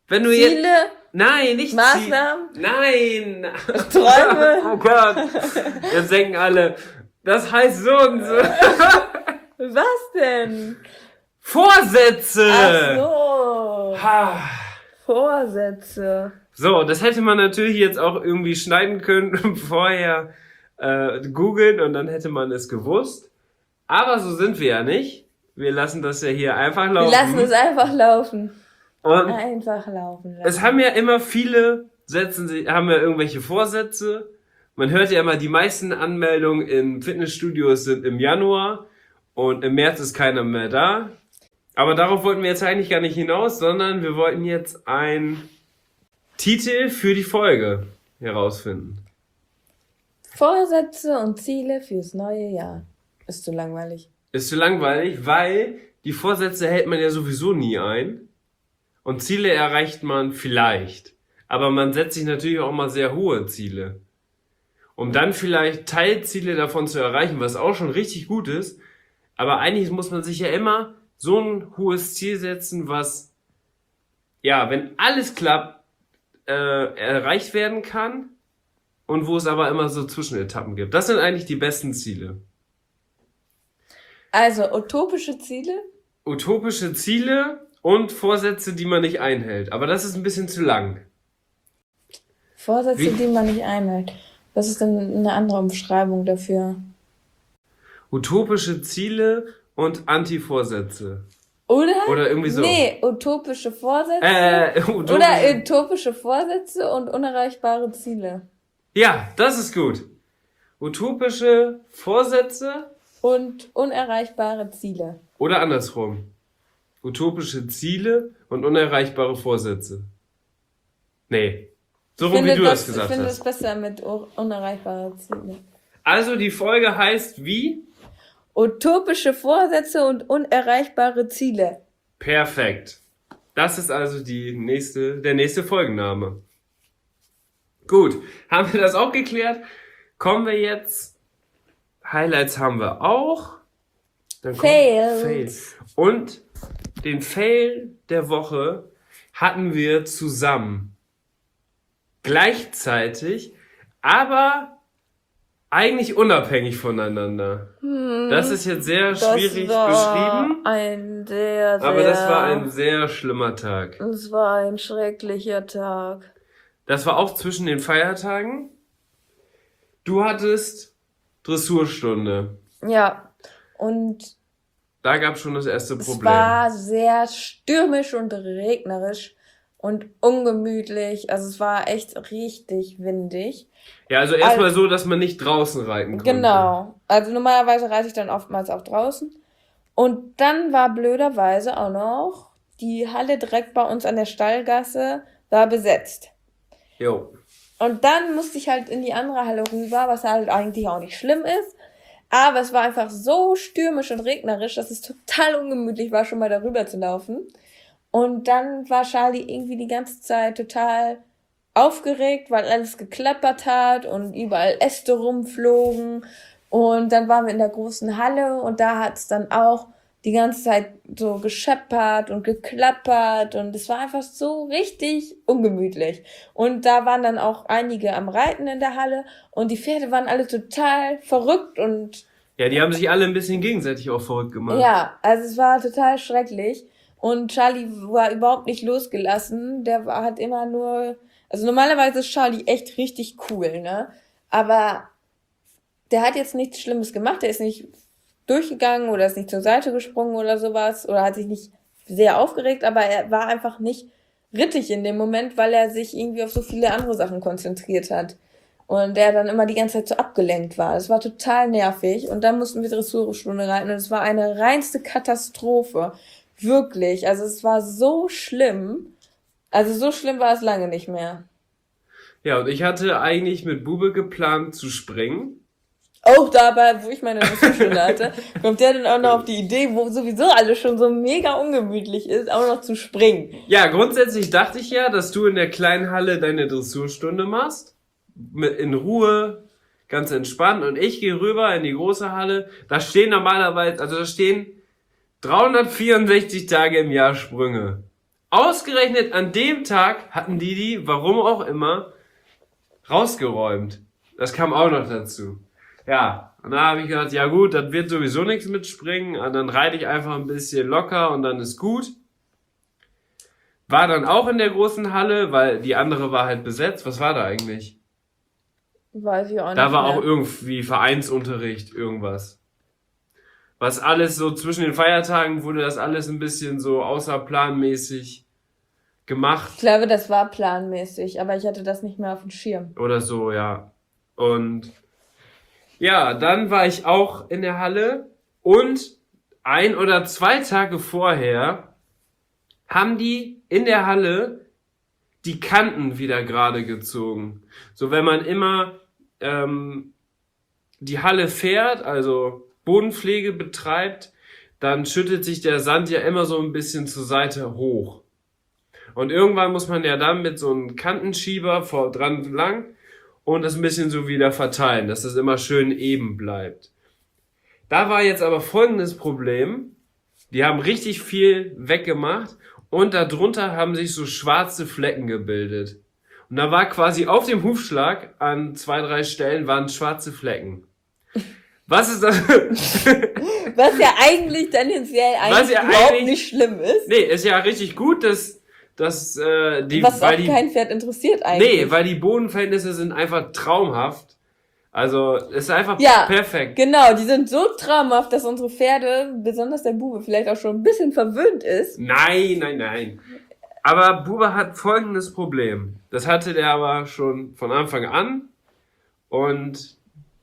Wenn du jetzt... Ziele, Nein, nicht Maßnahmen, Ziel. Nein. Träume. Oh Gott. Jetzt denken alle, das heißt so und so. Was denn? Vorsätze. Ach so. Ha. Vorsätze. So, das hätte man natürlich jetzt auch irgendwie schneiden können, vorher äh, googeln und dann hätte man es gewusst. Aber so sind wir ja nicht. Wir lassen das ja hier einfach laufen. Wir lassen es einfach laufen. und Einfach laufen lassen. es haben ja immer viele, setzen sich, haben ja irgendwelche Vorsätze. Man hört ja immer, die meisten Anmeldungen in Fitnessstudios sind im Januar und im März ist keiner mehr da. Aber darauf wollten wir jetzt eigentlich gar nicht hinaus, sondern wir wollten jetzt einen Titel für die Folge herausfinden. Vorsätze und Ziele fürs neue Jahr. Ist zu langweilig. Ist zu langweilig, weil die Vorsätze hält man ja sowieso nie ein und Ziele erreicht man vielleicht. Aber man setzt sich natürlich auch mal sehr hohe Ziele. Um dann vielleicht Teilziele davon zu erreichen, was auch schon richtig gut ist. Aber eigentlich muss man sich ja immer so ein hohes Ziel setzen, was, ja, wenn alles klappt, äh, erreicht werden kann und wo es aber immer so Zwischenetappen gibt. Das sind eigentlich die besten Ziele. Also utopische Ziele? Utopische Ziele und Vorsätze, die man nicht einhält. Aber das ist ein bisschen zu lang. Vorsätze, Wie- die man nicht einhält. Was ist denn eine andere Umschreibung dafür? Utopische Ziele und Anti-Vorsätze. Oder? Oder irgendwie so. Nee, utopische Vorsätze. Äh, utopische, Oder utopische Vorsätze und unerreichbare Ziele. Ja, das ist gut. Utopische Vorsätze Und unerreichbare Ziele. oder andersrum. Utopische Ziele und unerreichbare Vorsätze. Nee. So rum, wie du das gesagt Ich finde es hast. besser mit u- unerreichbare Ziele. Also die Folge heißt wie? Utopische Vorsätze und unerreichbare Ziele. Perfekt. Das ist also die nächste, der nächste Folgenname. Gut, haben wir das auch geklärt? Kommen wir jetzt. Highlights haben wir auch. Dann kommt Fails. Fails. Und den Fail der Woche hatten wir zusammen. Gleichzeitig, aber eigentlich unabhängig voneinander. Das ist jetzt sehr schwierig das war beschrieben. ein sehr, sehr... Aber das war ein sehr schlimmer Tag. Es war ein schrecklicher Tag. Das war auch zwischen den Feiertagen. Du hattest Dressurstunde. Ja, und Da gab es schon das erste es Problem. war sehr stürmisch und regnerisch und ungemütlich. Also es war echt richtig windig. Ja, also erstmal so, dass man nicht draußen reiten konnte. Genau. Also normalerweise reite ich dann oftmals auch draußen. Und dann war blöderweise auch noch die Halle direkt bei uns an der Stallgasse war besetzt. Jo. Und dann musste ich halt in die andere Halle rüber, was halt eigentlich auch nicht schlimm ist. Aber es war einfach so stürmisch und regnerisch, dass es total ungemütlich war, schon mal darüber zu laufen. Und dann war Charlie irgendwie die ganze Zeit total aufgeregt, weil alles geklappert hat und überall Äste rumflogen. Und dann waren wir in der großen Halle und da hat es dann auch die ganze Zeit so gescheppert und geklappert und es war einfach so richtig ungemütlich. Und da waren dann auch einige am Reiten in der Halle und die Pferde waren alle total verrückt und Ja, die haben sich alle ein bisschen gegenseitig auch verrückt gemacht. ja, also es war total schrecklich. Und Charlie war überhaupt nicht losgelassen. Der war, hat immer nur, also normalerweise ist Charlie echt richtig cool, ne? Aber der hat jetzt nichts Schlimmes gemacht. Der ist nicht durchgegangen oder ist nicht zur Seite gesprungen oder sowas oder hat sich nicht sehr aufgeregt, aber er war einfach nicht rittig in dem Moment, weil er sich irgendwie auf so viele andere Sachen konzentriert hat. Und der dann immer die ganze Zeit so abgelenkt war. Das war total nervig. Und dann mussten wir Dressurstunde reiten und es war eine reinste Katastrophe. Wirklich. Also es war so schlimm. Also so schlimm war es lange nicht mehr. Ja, und ich hatte eigentlich mit Bube geplant zu springen. Auch dabei, wo ich meine Dressurstunde hatte, kommt der dann auch noch auf die Idee, wo sowieso alles schon so mega ungemütlich ist, auch noch zu springen. Ja, grundsätzlich dachte ich ja, dass du in der kleinen Halle deine Dressurstunde machst. Mit, in Ruhe, ganz entspannt. Und ich gehe rüber in die große Halle. Da stehen normalerweise, also da stehen dreihundertvierundsechzig Tage im Jahr Sprünge. Ausgerechnet an dem Tag hatten die die, warum auch immer, rausgeräumt. Das kam auch noch dazu. Ja, und da habe ich gedacht, ja gut, das wird sowieso nichts mit Springen. Und dann reite ich einfach ein bisschen locker und dann ist gut. War dann auch in der großen Halle, weil die andere war halt besetzt. Was war da eigentlich? Weiß ich auch nicht Da war mehr. auch irgendwie Vereinsunterricht, irgendwas. Was alles so zwischen den Feiertagen wurde das alles ein bisschen so außerplanmäßig gemacht. Ich glaube, das war planmäßig, aber ich hatte das nicht mehr auf dem Schirm. Oder so, ja. Und ja, dann war ich auch in der Halle und ein oder zwei Tage vorher haben die in der Halle die Kanten wieder gerade gezogen. So, wenn man immer ähm, die Halle fährt, also Bodenpflege betreibt, dann schüttet sich der Sand ja immer so ein bisschen zur Seite hoch. Und irgendwann muss man ja dann mit so einem Kantenschieber vor dran lang und das ein bisschen so wieder verteilen, dass das immer schön eben bleibt. Da war jetzt aber folgendes Problem. Die haben richtig viel weggemacht und darunter haben sich so schwarze Flecken gebildet. Und da war quasi auf dem Hufschlag an zwei, drei Stellen waren schwarze Flecken. Was ist das? Was ja eigentlich tendenziell eigentlich Was ja überhaupt eigentlich- nicht schlimm ist. Nee, ist ja richtig gut, dass, dass äh, die, Was auch weil die, kein Pferd interessiert eigentlich. nee, weil die Bodenverhältnisse sind einfach traumhaft. Also, ist einfach Ja, perfekt. Genau, die sind so traumhaft, dass unsere Pferde, besonders der Bube, vielleicht auch schon ein bisschen verwöhnt ist. Nein, nein, nein. Aber Bube hat folgendes Problem. Das hatte der aber schon von Anfang an. Und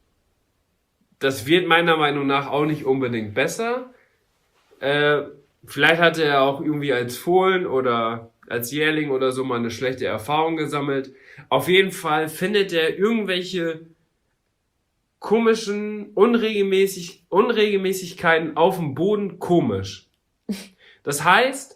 das wird meiner Meinung nach auch nicht unbedingt besser. Äh, vielleicht hatte er auch irgendwie als Fohlen oder als Jährling oder so mal eine schlechte Erfahrung gesammelt. Auf jeden Fall findet er irgendwelche komischen Unregelmäßig, Unregelmäßigkeiten auf dem Boden komisch. Das heißt,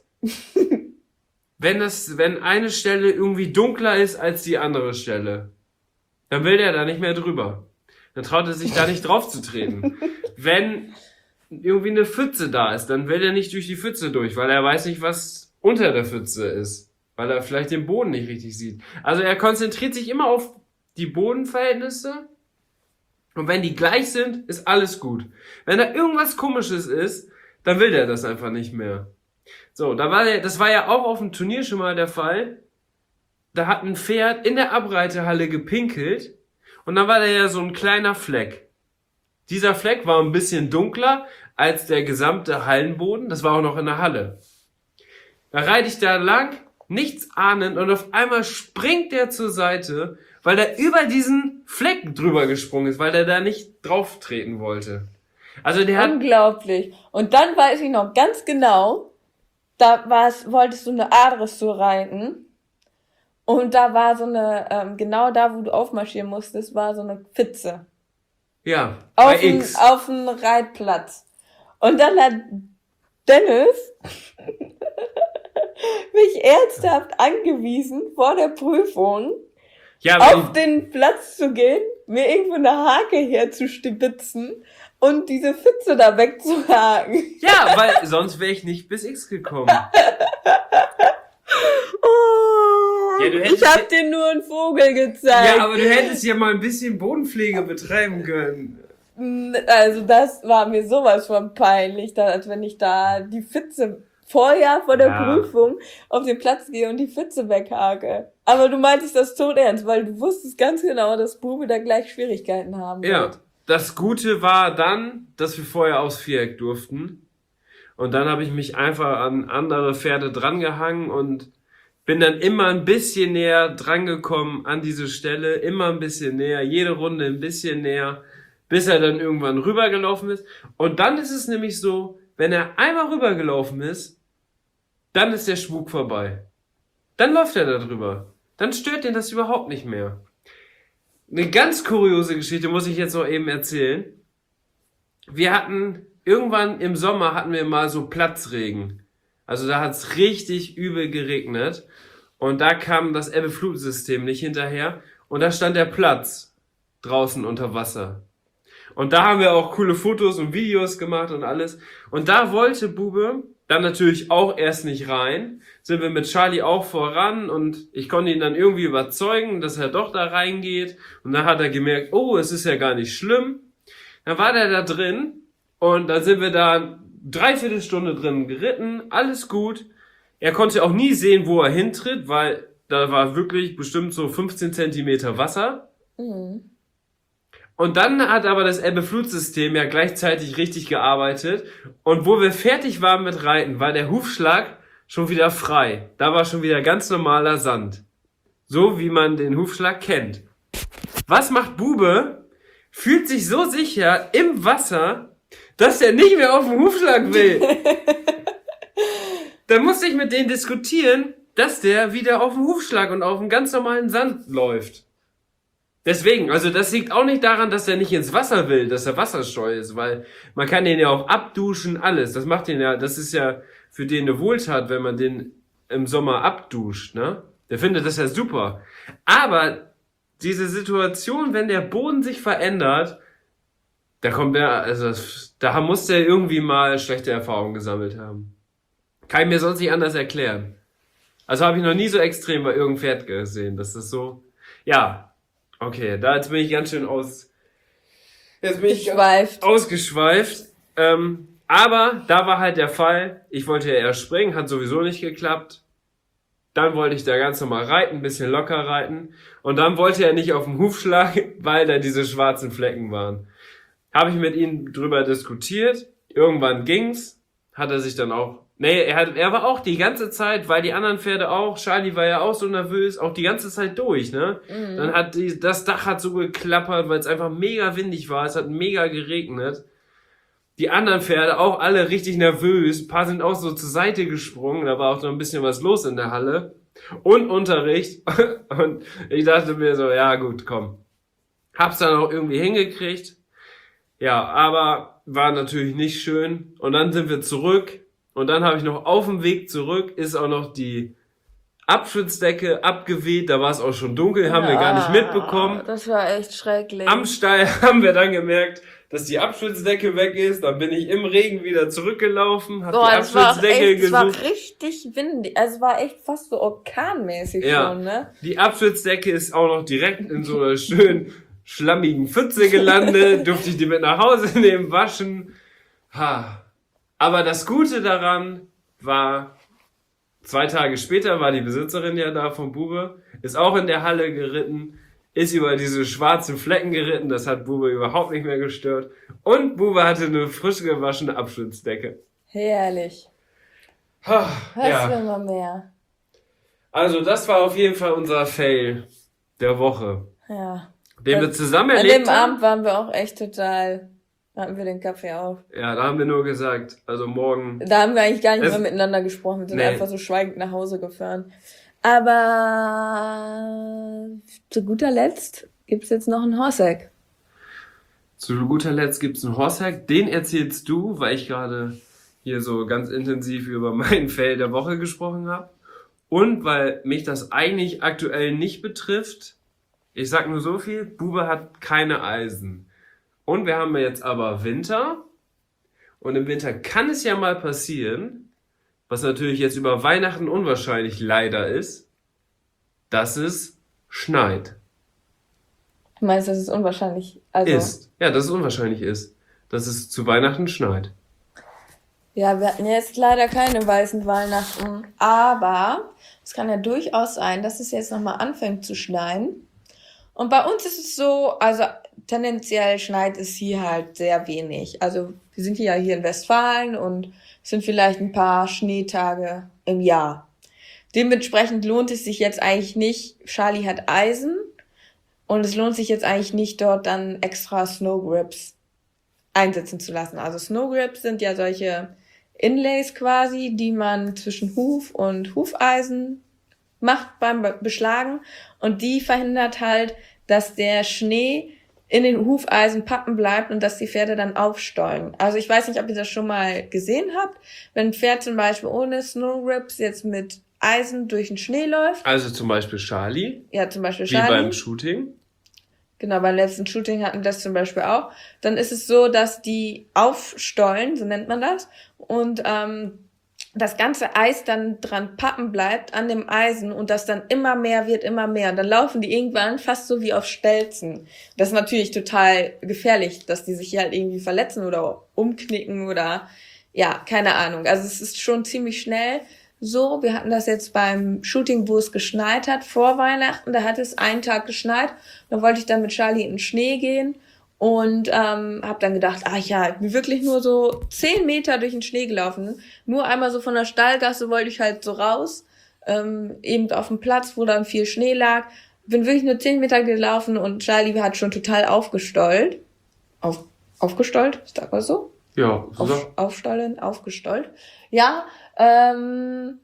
wenn das, wenn eine Stelle irgendwie dunkler ist als die andere Stelle, dann will der da nicht mehr drüber. Dann traut er sich da nicht drauf zu treten. Wenn irgendwie eine Pfütze da ist, dann will er nicht durch die Pfütze durch, weil er weiß nicht, was unter der Pfütze ist. Weil er vielleicht den Boden nicht richtig sieht. Also er konzentriert sich immer auf die Bodenverhältnisse. Und wenn die gleich sind, ist alles gut. Wenn da irgendwas Komisches ist, dann will der das einfach nicht mehr. So, da war der, das war ja auch auf dem Turnier schon mal der Fall. Da hat ein Pferd in der Abreitehalle gepinkelt und dann war da ja so ein kleiner Fleck. Dieser Fleck war ein bisschen dunkler als der gesamte Hallenboden. Das war auch noch in der Halle. Da reite ich da lang, nichts ahnend und auf einmal springt der zur Seite, weil der über diesen Fleck drüber gesprungen ist, weil der da nicht drauf treten wollte. Also der hat, Unglaublich. Und dann weiß ich noch ganz genau, da war's, wolltest du eine Adressur reiten. Und da war so eine, ähm, genau da, wo du aufmarschieren musstest, war so eine Pfütze. ja, Auf bei dem X. auf dem Reitplatz. Und dann hat Dennis mich ernsthaft angewiesen, vor der Prüfung Ja, auf aber den Platz zu gehen, mir irgendwo eine Hake herzustibitzen und diese Pfütze da wegzuhaken. ja, weil sonst wäre ich nicht bis X gekommen. Oh, Ja, du hättest ich ja- hab dir nur einen Vogel gezeigt. Ja, aber du hättest ja mal ein bisschen Bodenpflege betreiben können. Also das war mir sowas von peinlich, da, als wenn ich da die Pfütze vorher vor der Ja. Prüfung auf den Platz gehe und die Pfütze weghake. Aber du meintest das todernst, weil du wusstest ganz genau, dass Bube da gleich Schwierigkeiten haben Ja, wird. das Gute war dann, dass wir vorher aufs Viereck durften. Und dann habe ich mich einfach an andere Pferde drangehangen und bin dann immer ein bisschen näher drangekommen an diese Stelle, immer ein bisschen näher, jede Runde ein bisschen näher, bis er dann irgendwann rübergelaufen ist. Und dann ist es nämlich so, wenn er einmal rübergelaufen ist, dann ist der Spuk vorbei. Dann läuft er da drüber. Dann stört ihn das überhaupt nicht mehr. Eine ganz kuriose Geschichte muss ich jetzt noch eben erzählen. Wir hatten, irgendwann im Sommer hatten wir mal so Platzregen. Also da hat's richtig übel geregnet. Und da kam das Ebbe-Flut-System nicht hinterher. Und da stand der Platz draußen unter Wasser. Und da haben wir auch coole Fotos und Videos gemacht und alles. Und da wollte Bube dann natürlich auch erst nicht rein. Sind wir mit Charlie auch voran und ich konnte ihn dann irgendwie überzeugen, dass er doch da reingeht. Und dann hat er gemerkt, oh, es ist ja gar nicht schlimm. Dann war der da drin und dann sind wir da dreiviertel Stunde drin geritten, alles gut. Er konnte auch nie sehen, wo er hintritt, weil da war wirklich bestimmt so fünfzehn Zentimeter Wasser. Mhm. Und dann hat aber das Ebbe-Flut-System ja gleichzeitig richtig gearbeitet. Und wo wir fertig waren mit Reiten, war der Hufschlag schon wieder frei. Da war schon wieder ganz normaler Sand. So wie man den Hufschlag kennt. Was macht Bube? Fühlt sich so sicher im Wasser, dass er nicht mehr auf den Hufschlag will. Dann musste ich mit denen diskutieren, dass der wieder auf den Hufschlag und auf den ganz normalen Sand läuft. Deswegen, also das liegt auch nicht daran, dass er nicht ins Wasser will, dass er wasserscheu ist, weil man kann den ja auch abduschen, alles. Das macht den ja, das ist ja für den eine Wohltat, wenn man den im Sommer abduscht, ne? Der findet das ja super. Aber diese Situation, wenn der Boden sich verändert, da kommt der, also da muss der irgendwie mal schlechte Erfahrungen gesammelt haben. Kann ich mir sonst nicht anders erklären. Also habe ich noch nie so extrem bei irgendeinem Pferd gesehen. Das ist so, ja. Okay, da jetzt bin ich ganz schön aus, jetzt bin ich Geschweift. ausgeschweift. Ähm, aber da war halt der Fall, ich wollte ja erst springen, hat sowieso nicht geklappt. Dann wollte ich da ganz normal reiten, ein bisschen locker reiten. Und dann wollte er nicht auf den Hufschlag, weil da diese schwarzen Flecken waren. Habe ich mit ihm drüber diskutiert. Irgendwann ging's. Hat er sich dann auch, nee, er hat, er war auch die ganze Zeit, weil die anderen Pferde auch, Charlie war ja auch so nervös, auch die ganze Zeit durch, ne? Mhm. Dann hat die, das Dach hat so geklappert, weil es einfach mega windig war, es hat mega geregnet. Die anderen Pferde auch alle richtig nervös, ein paar sind auch so zur Seite gesprungen, da war auch noch ein bisschen was los in der Halle. Und Unterricht. Und ich dachte mir so, ja gut, komm. Hab's dann auch irgendwie hingekriegt. Ja, aber war natürlich nicht schön. Und dann sind wir zurück. Und dann habe ich noch auf dem Weg zurück, ist auch noch die Abschutzdecke abgeweht. Da war es auch schon dunkel, haben wir gar nicht mitbekommen. Das war echt schrecklich. Am Stall haben wir dann gemerkt, dass die Abschutzdecke weg ist. Dann bin ich im Regen wieder zurückgelaufen, habe die das war auch Abschutzdecke echt, es war gesucht. richtig windig. Also es war echt fast so orkanmäßig Ja, schon, ne? die Abschutzdecke ist auch noch direkt in so einer schönen schlammigen Pfütze gelandet. Durfte ich die mit nach Hause nehmen, waschen. Ha. Aber das Gute daran war, zwei Tage später war die Besitzerin ja da vom Bube, ist auch in der Halle geritten, ist über diese schwarzen Flecken geritten, das hat Bube überhaupt nicht mehr gestört. Und Bube hatte eine frisch gewaschene Abschutzdecke. Herrlich. Ha, Was ja. will man mehr? Also das war auf jeden Fall unser Fail der Woche, Ja. den wir zusammen An erlebt dem haben. Abend waren wir auch echt total, hatten wir den Kaffee auf. Ja, da haben wir nur gesagt, also morgen. Da haben wir eigentlich gar nicht Es- mehr miteinander gesprochen, wir sind Nee. einfach so schweigend nach Hause gefahren. Aber zu guter Letzt gibt's jetzt noch einen Horsehack. Zu guter Letzt gibt's einen Horsehack, den erzählst du, weil ich gerade hier so ganz intensiv über meinen Fail der Woche gesprochen habe. Und weil mich das eigentlich aktuell nicht betrifft. Ich sag nur so viel, Bube hat keine Eisen. Und wir haben jetzt aber Winter. Und im Winter kann es ja mal passieren, was natürlich jetzt über Weihnachten unwahrscheinlich leider ist, dass es schneit. Du meinst, das ist unwahrscheinlich? Also, Ist. Ja, dass es unwahrscheinlich ist, dass es zu Weihnachten schneit. ja, wir hatten jetzt leider keine weißen Weihnachten, aber es kann ja durchaus sein, dass es jetzt nochmal anfängt zu schneien. Und bei uns ist es so, also tendenziell schneit es hier halt sehr wenig. Also wir sind ja hier in Westfalen und es sind vielleicht ein paar Schneetage im Jahr. Dementsprechend lohnt es sich jetzt eigentlich nicht, Charlie hat Eisen und es lohnt sich jetzt eigentlich nicht, dort dann extra Snow Grips einsetzen zu lassen. Also Snow Grips sind ja solche Inlays quasi, die man zwischen Huf und Hufeisen macht beim Be- Beschlagen und die verhindert halt, dass der Schnee in den Hufeisen pappen bleibt und dass die Pferde dann aufstollen. Also ich weiß nicht, ob ihr das schon mal gesehen habt. Wenn ein Pferd zum Beispiel ohne Snow Grips jetzt mit Eisen durch den Schnee läuft, Also zum Beispiel Charlie, ja zum Beispiel wie Charlie, beim Shooting. genau, beim letzten Shooting hatten wir das zum Beispiel auch, dann ist es so, dass die aufstollen, so nennt man das, und ähm, das ganze Eis dann dran pappen bleibt an dem Eisen und das dann immer mehr wird, immer mehr. Und dann laufen die irgendwann fast so wie auf Stelzen. Das ist natürlich total gefährlich, dass die sich halt irgendwie verletzen oder umknicken oder ja, keine Ahnung. Also es ist schon ziemlich schnell so. Wir hatten das jetzt beim Shooting, wo es geschneit hat, vor Weihnachten. Da hat es einen Tag geschneit. Da wollte ich dann mit Charlie in den Schnee gehen. Und ähm, habe dann gedacht, ach ja, ich bin wirklich nur so zehn Meter durch den Schnee gelaufen. Nur einmal so von der Stallgasse wollte ich halt so raus, ähm, eben auf dem Platz, wo dann viel Schnee lag. Bin wirklich nur zehn Meter gelaufen und Charlie hat schon total aufgestollt. Auf, aufgestollt? Ist das mal so? Ja, so. Auf, aufstollen, aufgestollt. Ja, ähm,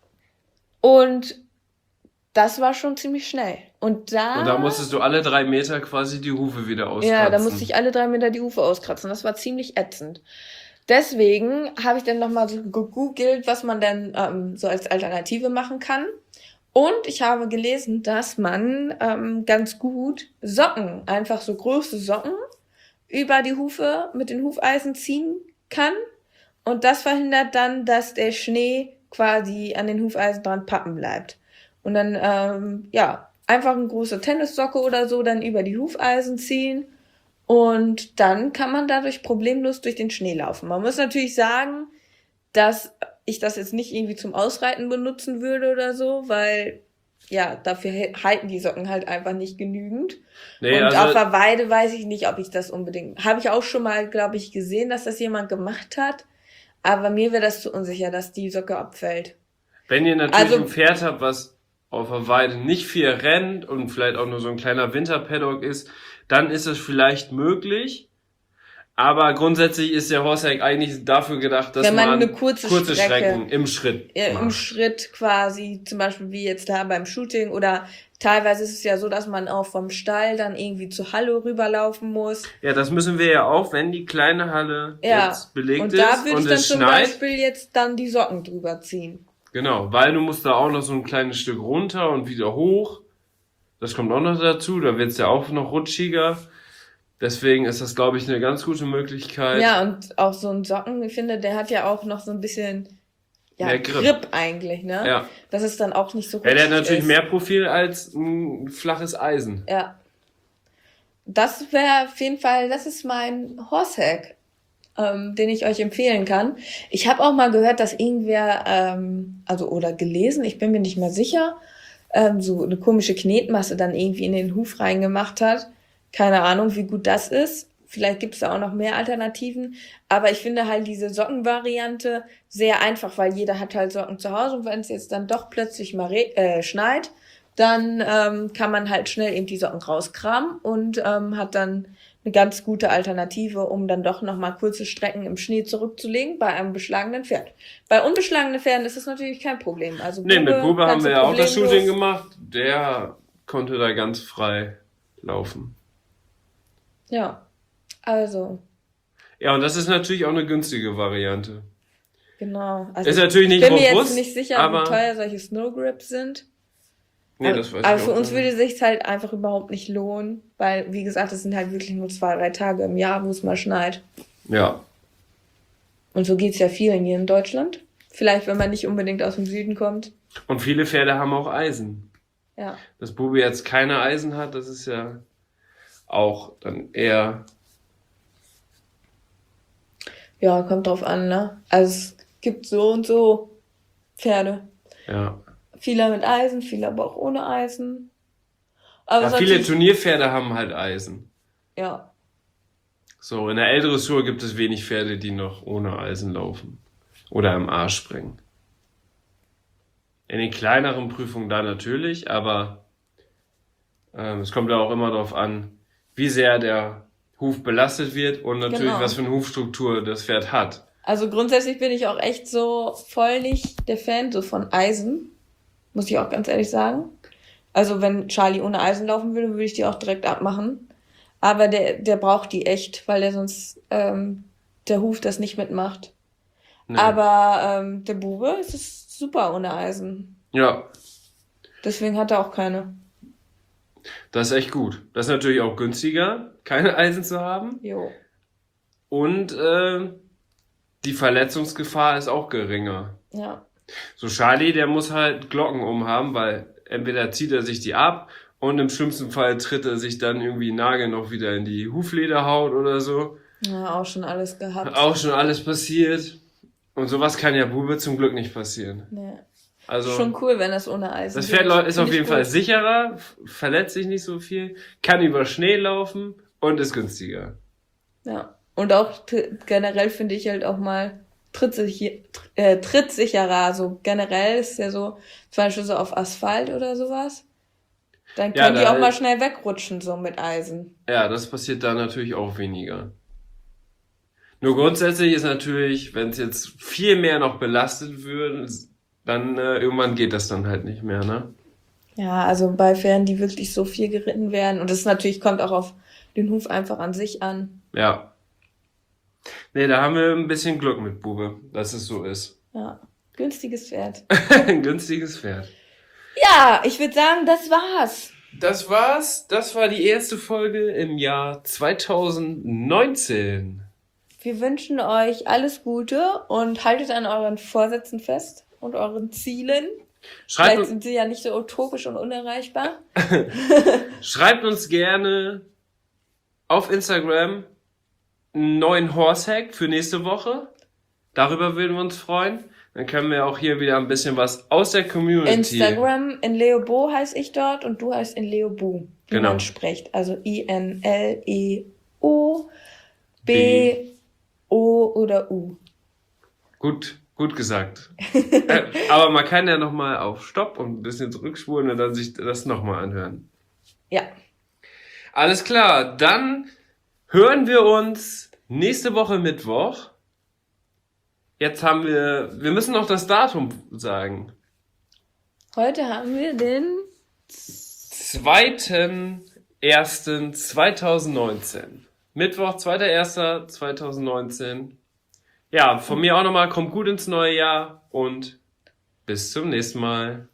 und das war schon ziemlich schnell. Und da, Und da musstest du alle drei Meter quasi die Hufe wieder auskratzen. ja, da musste ich alle drei Meter die Hufe auskratzen. Das war ziemlich ätzend. Deswegen habe ich dann nochmal so gegoogelt, was man denn ähm, so als Alternative machen kann. Und ich habe gelesen, dass man ähm, ganz gut Socken, einfach so große Socken, über die Hufe mit den Hufeisen ziehen kann. Und das verhindert dann, dass der Schnee quasi an den Hufeisen dran pappen bleibt. Und dann, ähm, ja, einfach eine große Tennissocke oder so dann über die Hufeisen ziehen und dann kann man dadurch problemlos durch den Schnee laufen. Man muss natürlich sagen, dass ich das jetzt nicht irgendwie zum Ausreiten benutzen würde oder so, weil ja, dafür halten die Socken halt einfach nicht genügend. Nee, und also, auf der Weide weiß ich nicht, ob ich das unbedingt... Habe ich auch schon mal, glaube ich, gesehen, dass das jemand gemacht hat, aber mir wäre das zu unsicher, dass die Socke abfällt. wenn ihr natürlich also- ein Pferd habt, was auf der Weide nicht viel rennt und vielleicht auch nur so ein kleiner Winterpaddock ist, dann ist es vielleicht möglich. Aber grundsätzlich ist der Horsehack eigentlich dafür gedacht, dass Wenn man man eine kurze kurze Strecke- Strecken im Schritt Ja, im macht. Schritt quasi, zum Beispiel wie jetzt da beim Shooting oder teilweise ist es ja so, dass man auch vom Stall dann irgendwie zur Halle rüberlaufen muss. Ja, das müssen wir ja auch, wenn die kleine Halle Ja, jetzt belegt und da ist würde ich und dann es zum schneit. Beispiel jetzt dann die Socken drüber ziehen. Genau, weil du musst da auch noch so ein kleines Stück runter und wieder hoch. Das kommt auch noch dazu, da wird's ja auch noch rutschiger. Deswegen ist das, glaube ich, eine ganz gute Möglichkeit. Ja, und auch so ein Socken, ich finde, der hat ja auch noch so ein bisschen ja, Mehr Grip. Grip eigentlich, ne? Ja. Dass es dann auch nicht so Ja, der hat rutschig natürlich ist. mehr Profil als ein flaches Eisen. Ja. Das wäre auf jeden Fall, das ist mein Horsehack, ähm, den ich euch empfehlen kann. Ich habe auch mal gehört, dass irgendwer, ähm, also oder gelesen, ich bin mir nicht mehr sicher, ähm, so eine komische Knetmasse dann irgendwie in den Huf reingemacht hat. Keine Ahnung, wie gut das ist. Vielleicht gibt es da auch noch mehr Alternativen. Aber ich finde halt diese Sockenvariante sehr einfach, weil jeder hat halt Socken zu Hause. Und wenn es jetzt dann doch plötzlich mal re- äh, schneit, dann ähm, kann man halt schnell eben die Socken rauskramen und ähm, hat dann eine ganz gute Alternative, um dann doch nochmal kurze Strecken im Schnee zurückzulegen bei einem beschlagenen Pferd. Bei unbeschlagenen Pferden ist das natürlich kein Problem. Also Nee, mit Bube haben kannst wir du ja auch das problemlos- Shooting gemacht. Der konnte da ganz frei laufen. Ja, also, Ja, und das ist natürlich auch eine günstige Variante. genau. Also Ist natürlich nicht ich bin mir robust, jetzt nicht sicher, aber wie teuer solche Snowgrips sind. nee, aber das weiß aber ich für auch uns nicht. würde sich halt einfach überhaupt nicht lohnen, weil, wie gesagt, es sind halt wirklich nur zwei, drei Tage im Jahr, wo es mal schneit. Ja, Und so geht's ja vielen hier in Deutschland. Vielleicht, wenn man nicht unbedingt aus dem Süden kommt. und viele Pferde haben auch Eisen. Ja. Dass Bubi jetzt keine Eisen hat, das ist ja auch dann eher, Ja, kommt drauf an, ne? Also es gibt so und so Pferde. ja. Viele mit Eisen, viele aber auch ohne Eisen. Aber ja es ist viele natürlich- Turnierpferde haben halt Eisen. Ja. So, in der L-Dressur gibt es wenig Pferde, die noch ohne Eisen laufen. Oder im A springen. In den kleineren Prüfungen da natürlich, aber ähm, es kommt ja auch immer darauf an, wie sehr der Huf belastet wird und natürlich, Genau. was für eine Hufstruktur das Pferd hat. Also grundsätzlich bin ich auch echt so voll nicht der Fan so von Eisen. Muss ich auch ganz ehrlich sagen. Also wenn Charlie ohne Eisen laufen würde, würde ich die auch direkt abmachen. Aber der, der braucht die echt, weil der sonst ähm, der Huf das nicht mitmacht. Nee. Aber ähm, der Bube, es ist super ohne Eisen. Ja, Deswegen hat er auch keine. das ist echt gut. Das ist natürlich auch günstiger, keine Eisen zu haben. Jo. Und äh, die Verletzungsgefahr ist auch geringer. Ja. So Charlie, der muss halt Glocken umhaben, weil entweder zieht er sich die ab und im schlimmsten Fall tritt er sich dann irgendwie einen Nagel noch wieder in die Huflederhaut oder so. Ja, auch schon alles gehabt. Auch schon alles passiert. Und sowas kann ja Bube zum Glück nicht passieren. Nee. Also Schon cool, wenn das ohne Eisen das geht. Pferd ist auf Find ich jeden Fall gut. sicherer, verletzt sich nicht so viel, kann über Schnee laufen und ist günstiger. Ja. Und auch t- generell finde ich halt auch mal trittsicher, äh, trittsicherer. So generell ist ja so, zum Beispiel so auf Asphalt oder sowas. Dann Ja, können die da- auch mal schnell wegrutschen, so mit Eisen. Ja, das passiert da natürlich auch weniger. Nur grundsätzlich ist natürlich, wenn es jetzt viel mehr noch belastet wird, dann äh, irgendwann geht das dann halt nicht mehr, ne? Ja, also bei Pferden, die wirklich so viel geritten werden. Und das natürlich kommt auch auf den Huf einfach an sich an. Ja. Nee, da haben wir ein bisschen Glück mit Bube, dass es so ist. Ja, günstiges Pferd. Ein günstiges Pferd. Ja, ich würde sagen, das war's. Das war's. Das war die erste Folge im Jahr zwanzig neunzehn. Wir wünschen euch alles Gute und haltet an euren Vorsätzen fest und euren Zielen. Schreibt, Vielleicht sind sie ja nicht so utopisch und unerreichbar. schreibt uns gerne auf Instagram einen neuen Horsehack für nächste Woche. Darüber würden wir uns freuen. Dann können wir auch hier wieder ein bisschen was aus der Community. Instagram, in Leobo heiße ich dort und du heißt in Leobu, wie Genau. man spricht. Also I N L E O B O oder U. Gut, gut gesagt. äh, aber man kann ja nochmal auf Stopp und ein bisschen zurückspulen und dann sich das nochmal anhören. Ja, Alles klar, dann hören wir uns nächste Woche Mittwoch. Jetzt haben wir, wir müssen noch das Datum sagen. heute haben wir den... zweiten ersten zweitausendneunzehn. Mittwoch, zweiter erster zweitausendneunzehn. Ja, von mir auch nochmal, kommt gut ins neue Jahr und bis zum nächsten Mal.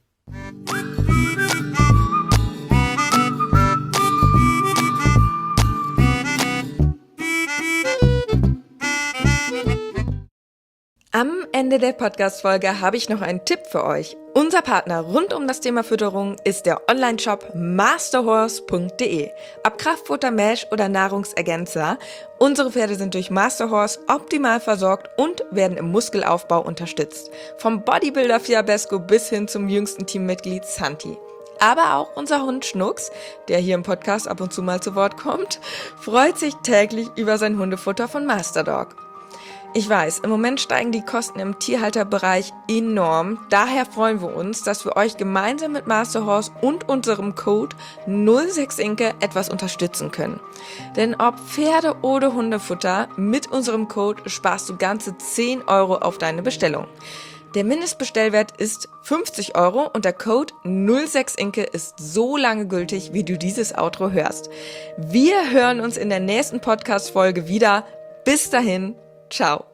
Am Ende der Podcast-Folge habe ich noch einen Tipp für euch. Unser Partner rund um das Thema Fütterung ist der Online-Shop masterhorse punkt de. Ob Kraftfutter, Mesh oder Nahrungsergänzer, unsere Pferde sind durch Masterhorse optimal versorgt und werden im Muskelaufbau unterstützt. Vom Bodybuilder Fiabesco bis hin zum jüngsten Teammitglied Santi. Aber auch unser Hund Schnucks, der hier im Podcast ab und zu mal zu Wort kommt, freut sich täglich über sein Hundefutter von Masterdog. Ich weiß, im Moment steigen die Kosten im Tierhalterbereich enorm. Daher freuen wir uns, dass wir euch gemeinsam mit Masterhorse und unserem Code null sechs Inke etwas unterstützen können. Denn ob Pferde- oder Hundefutter, mit unserem Code sparst du ganze zehn Euro auf deine Bestellung. Der Mindestbestellwert ist fünfzig Euro und der Code null sechs Inke ist so lange gültig, wie du dieses Outro hörst. Wir hören uns in der nächsten Podcast-Folge wieder. Bis dahin, ciao.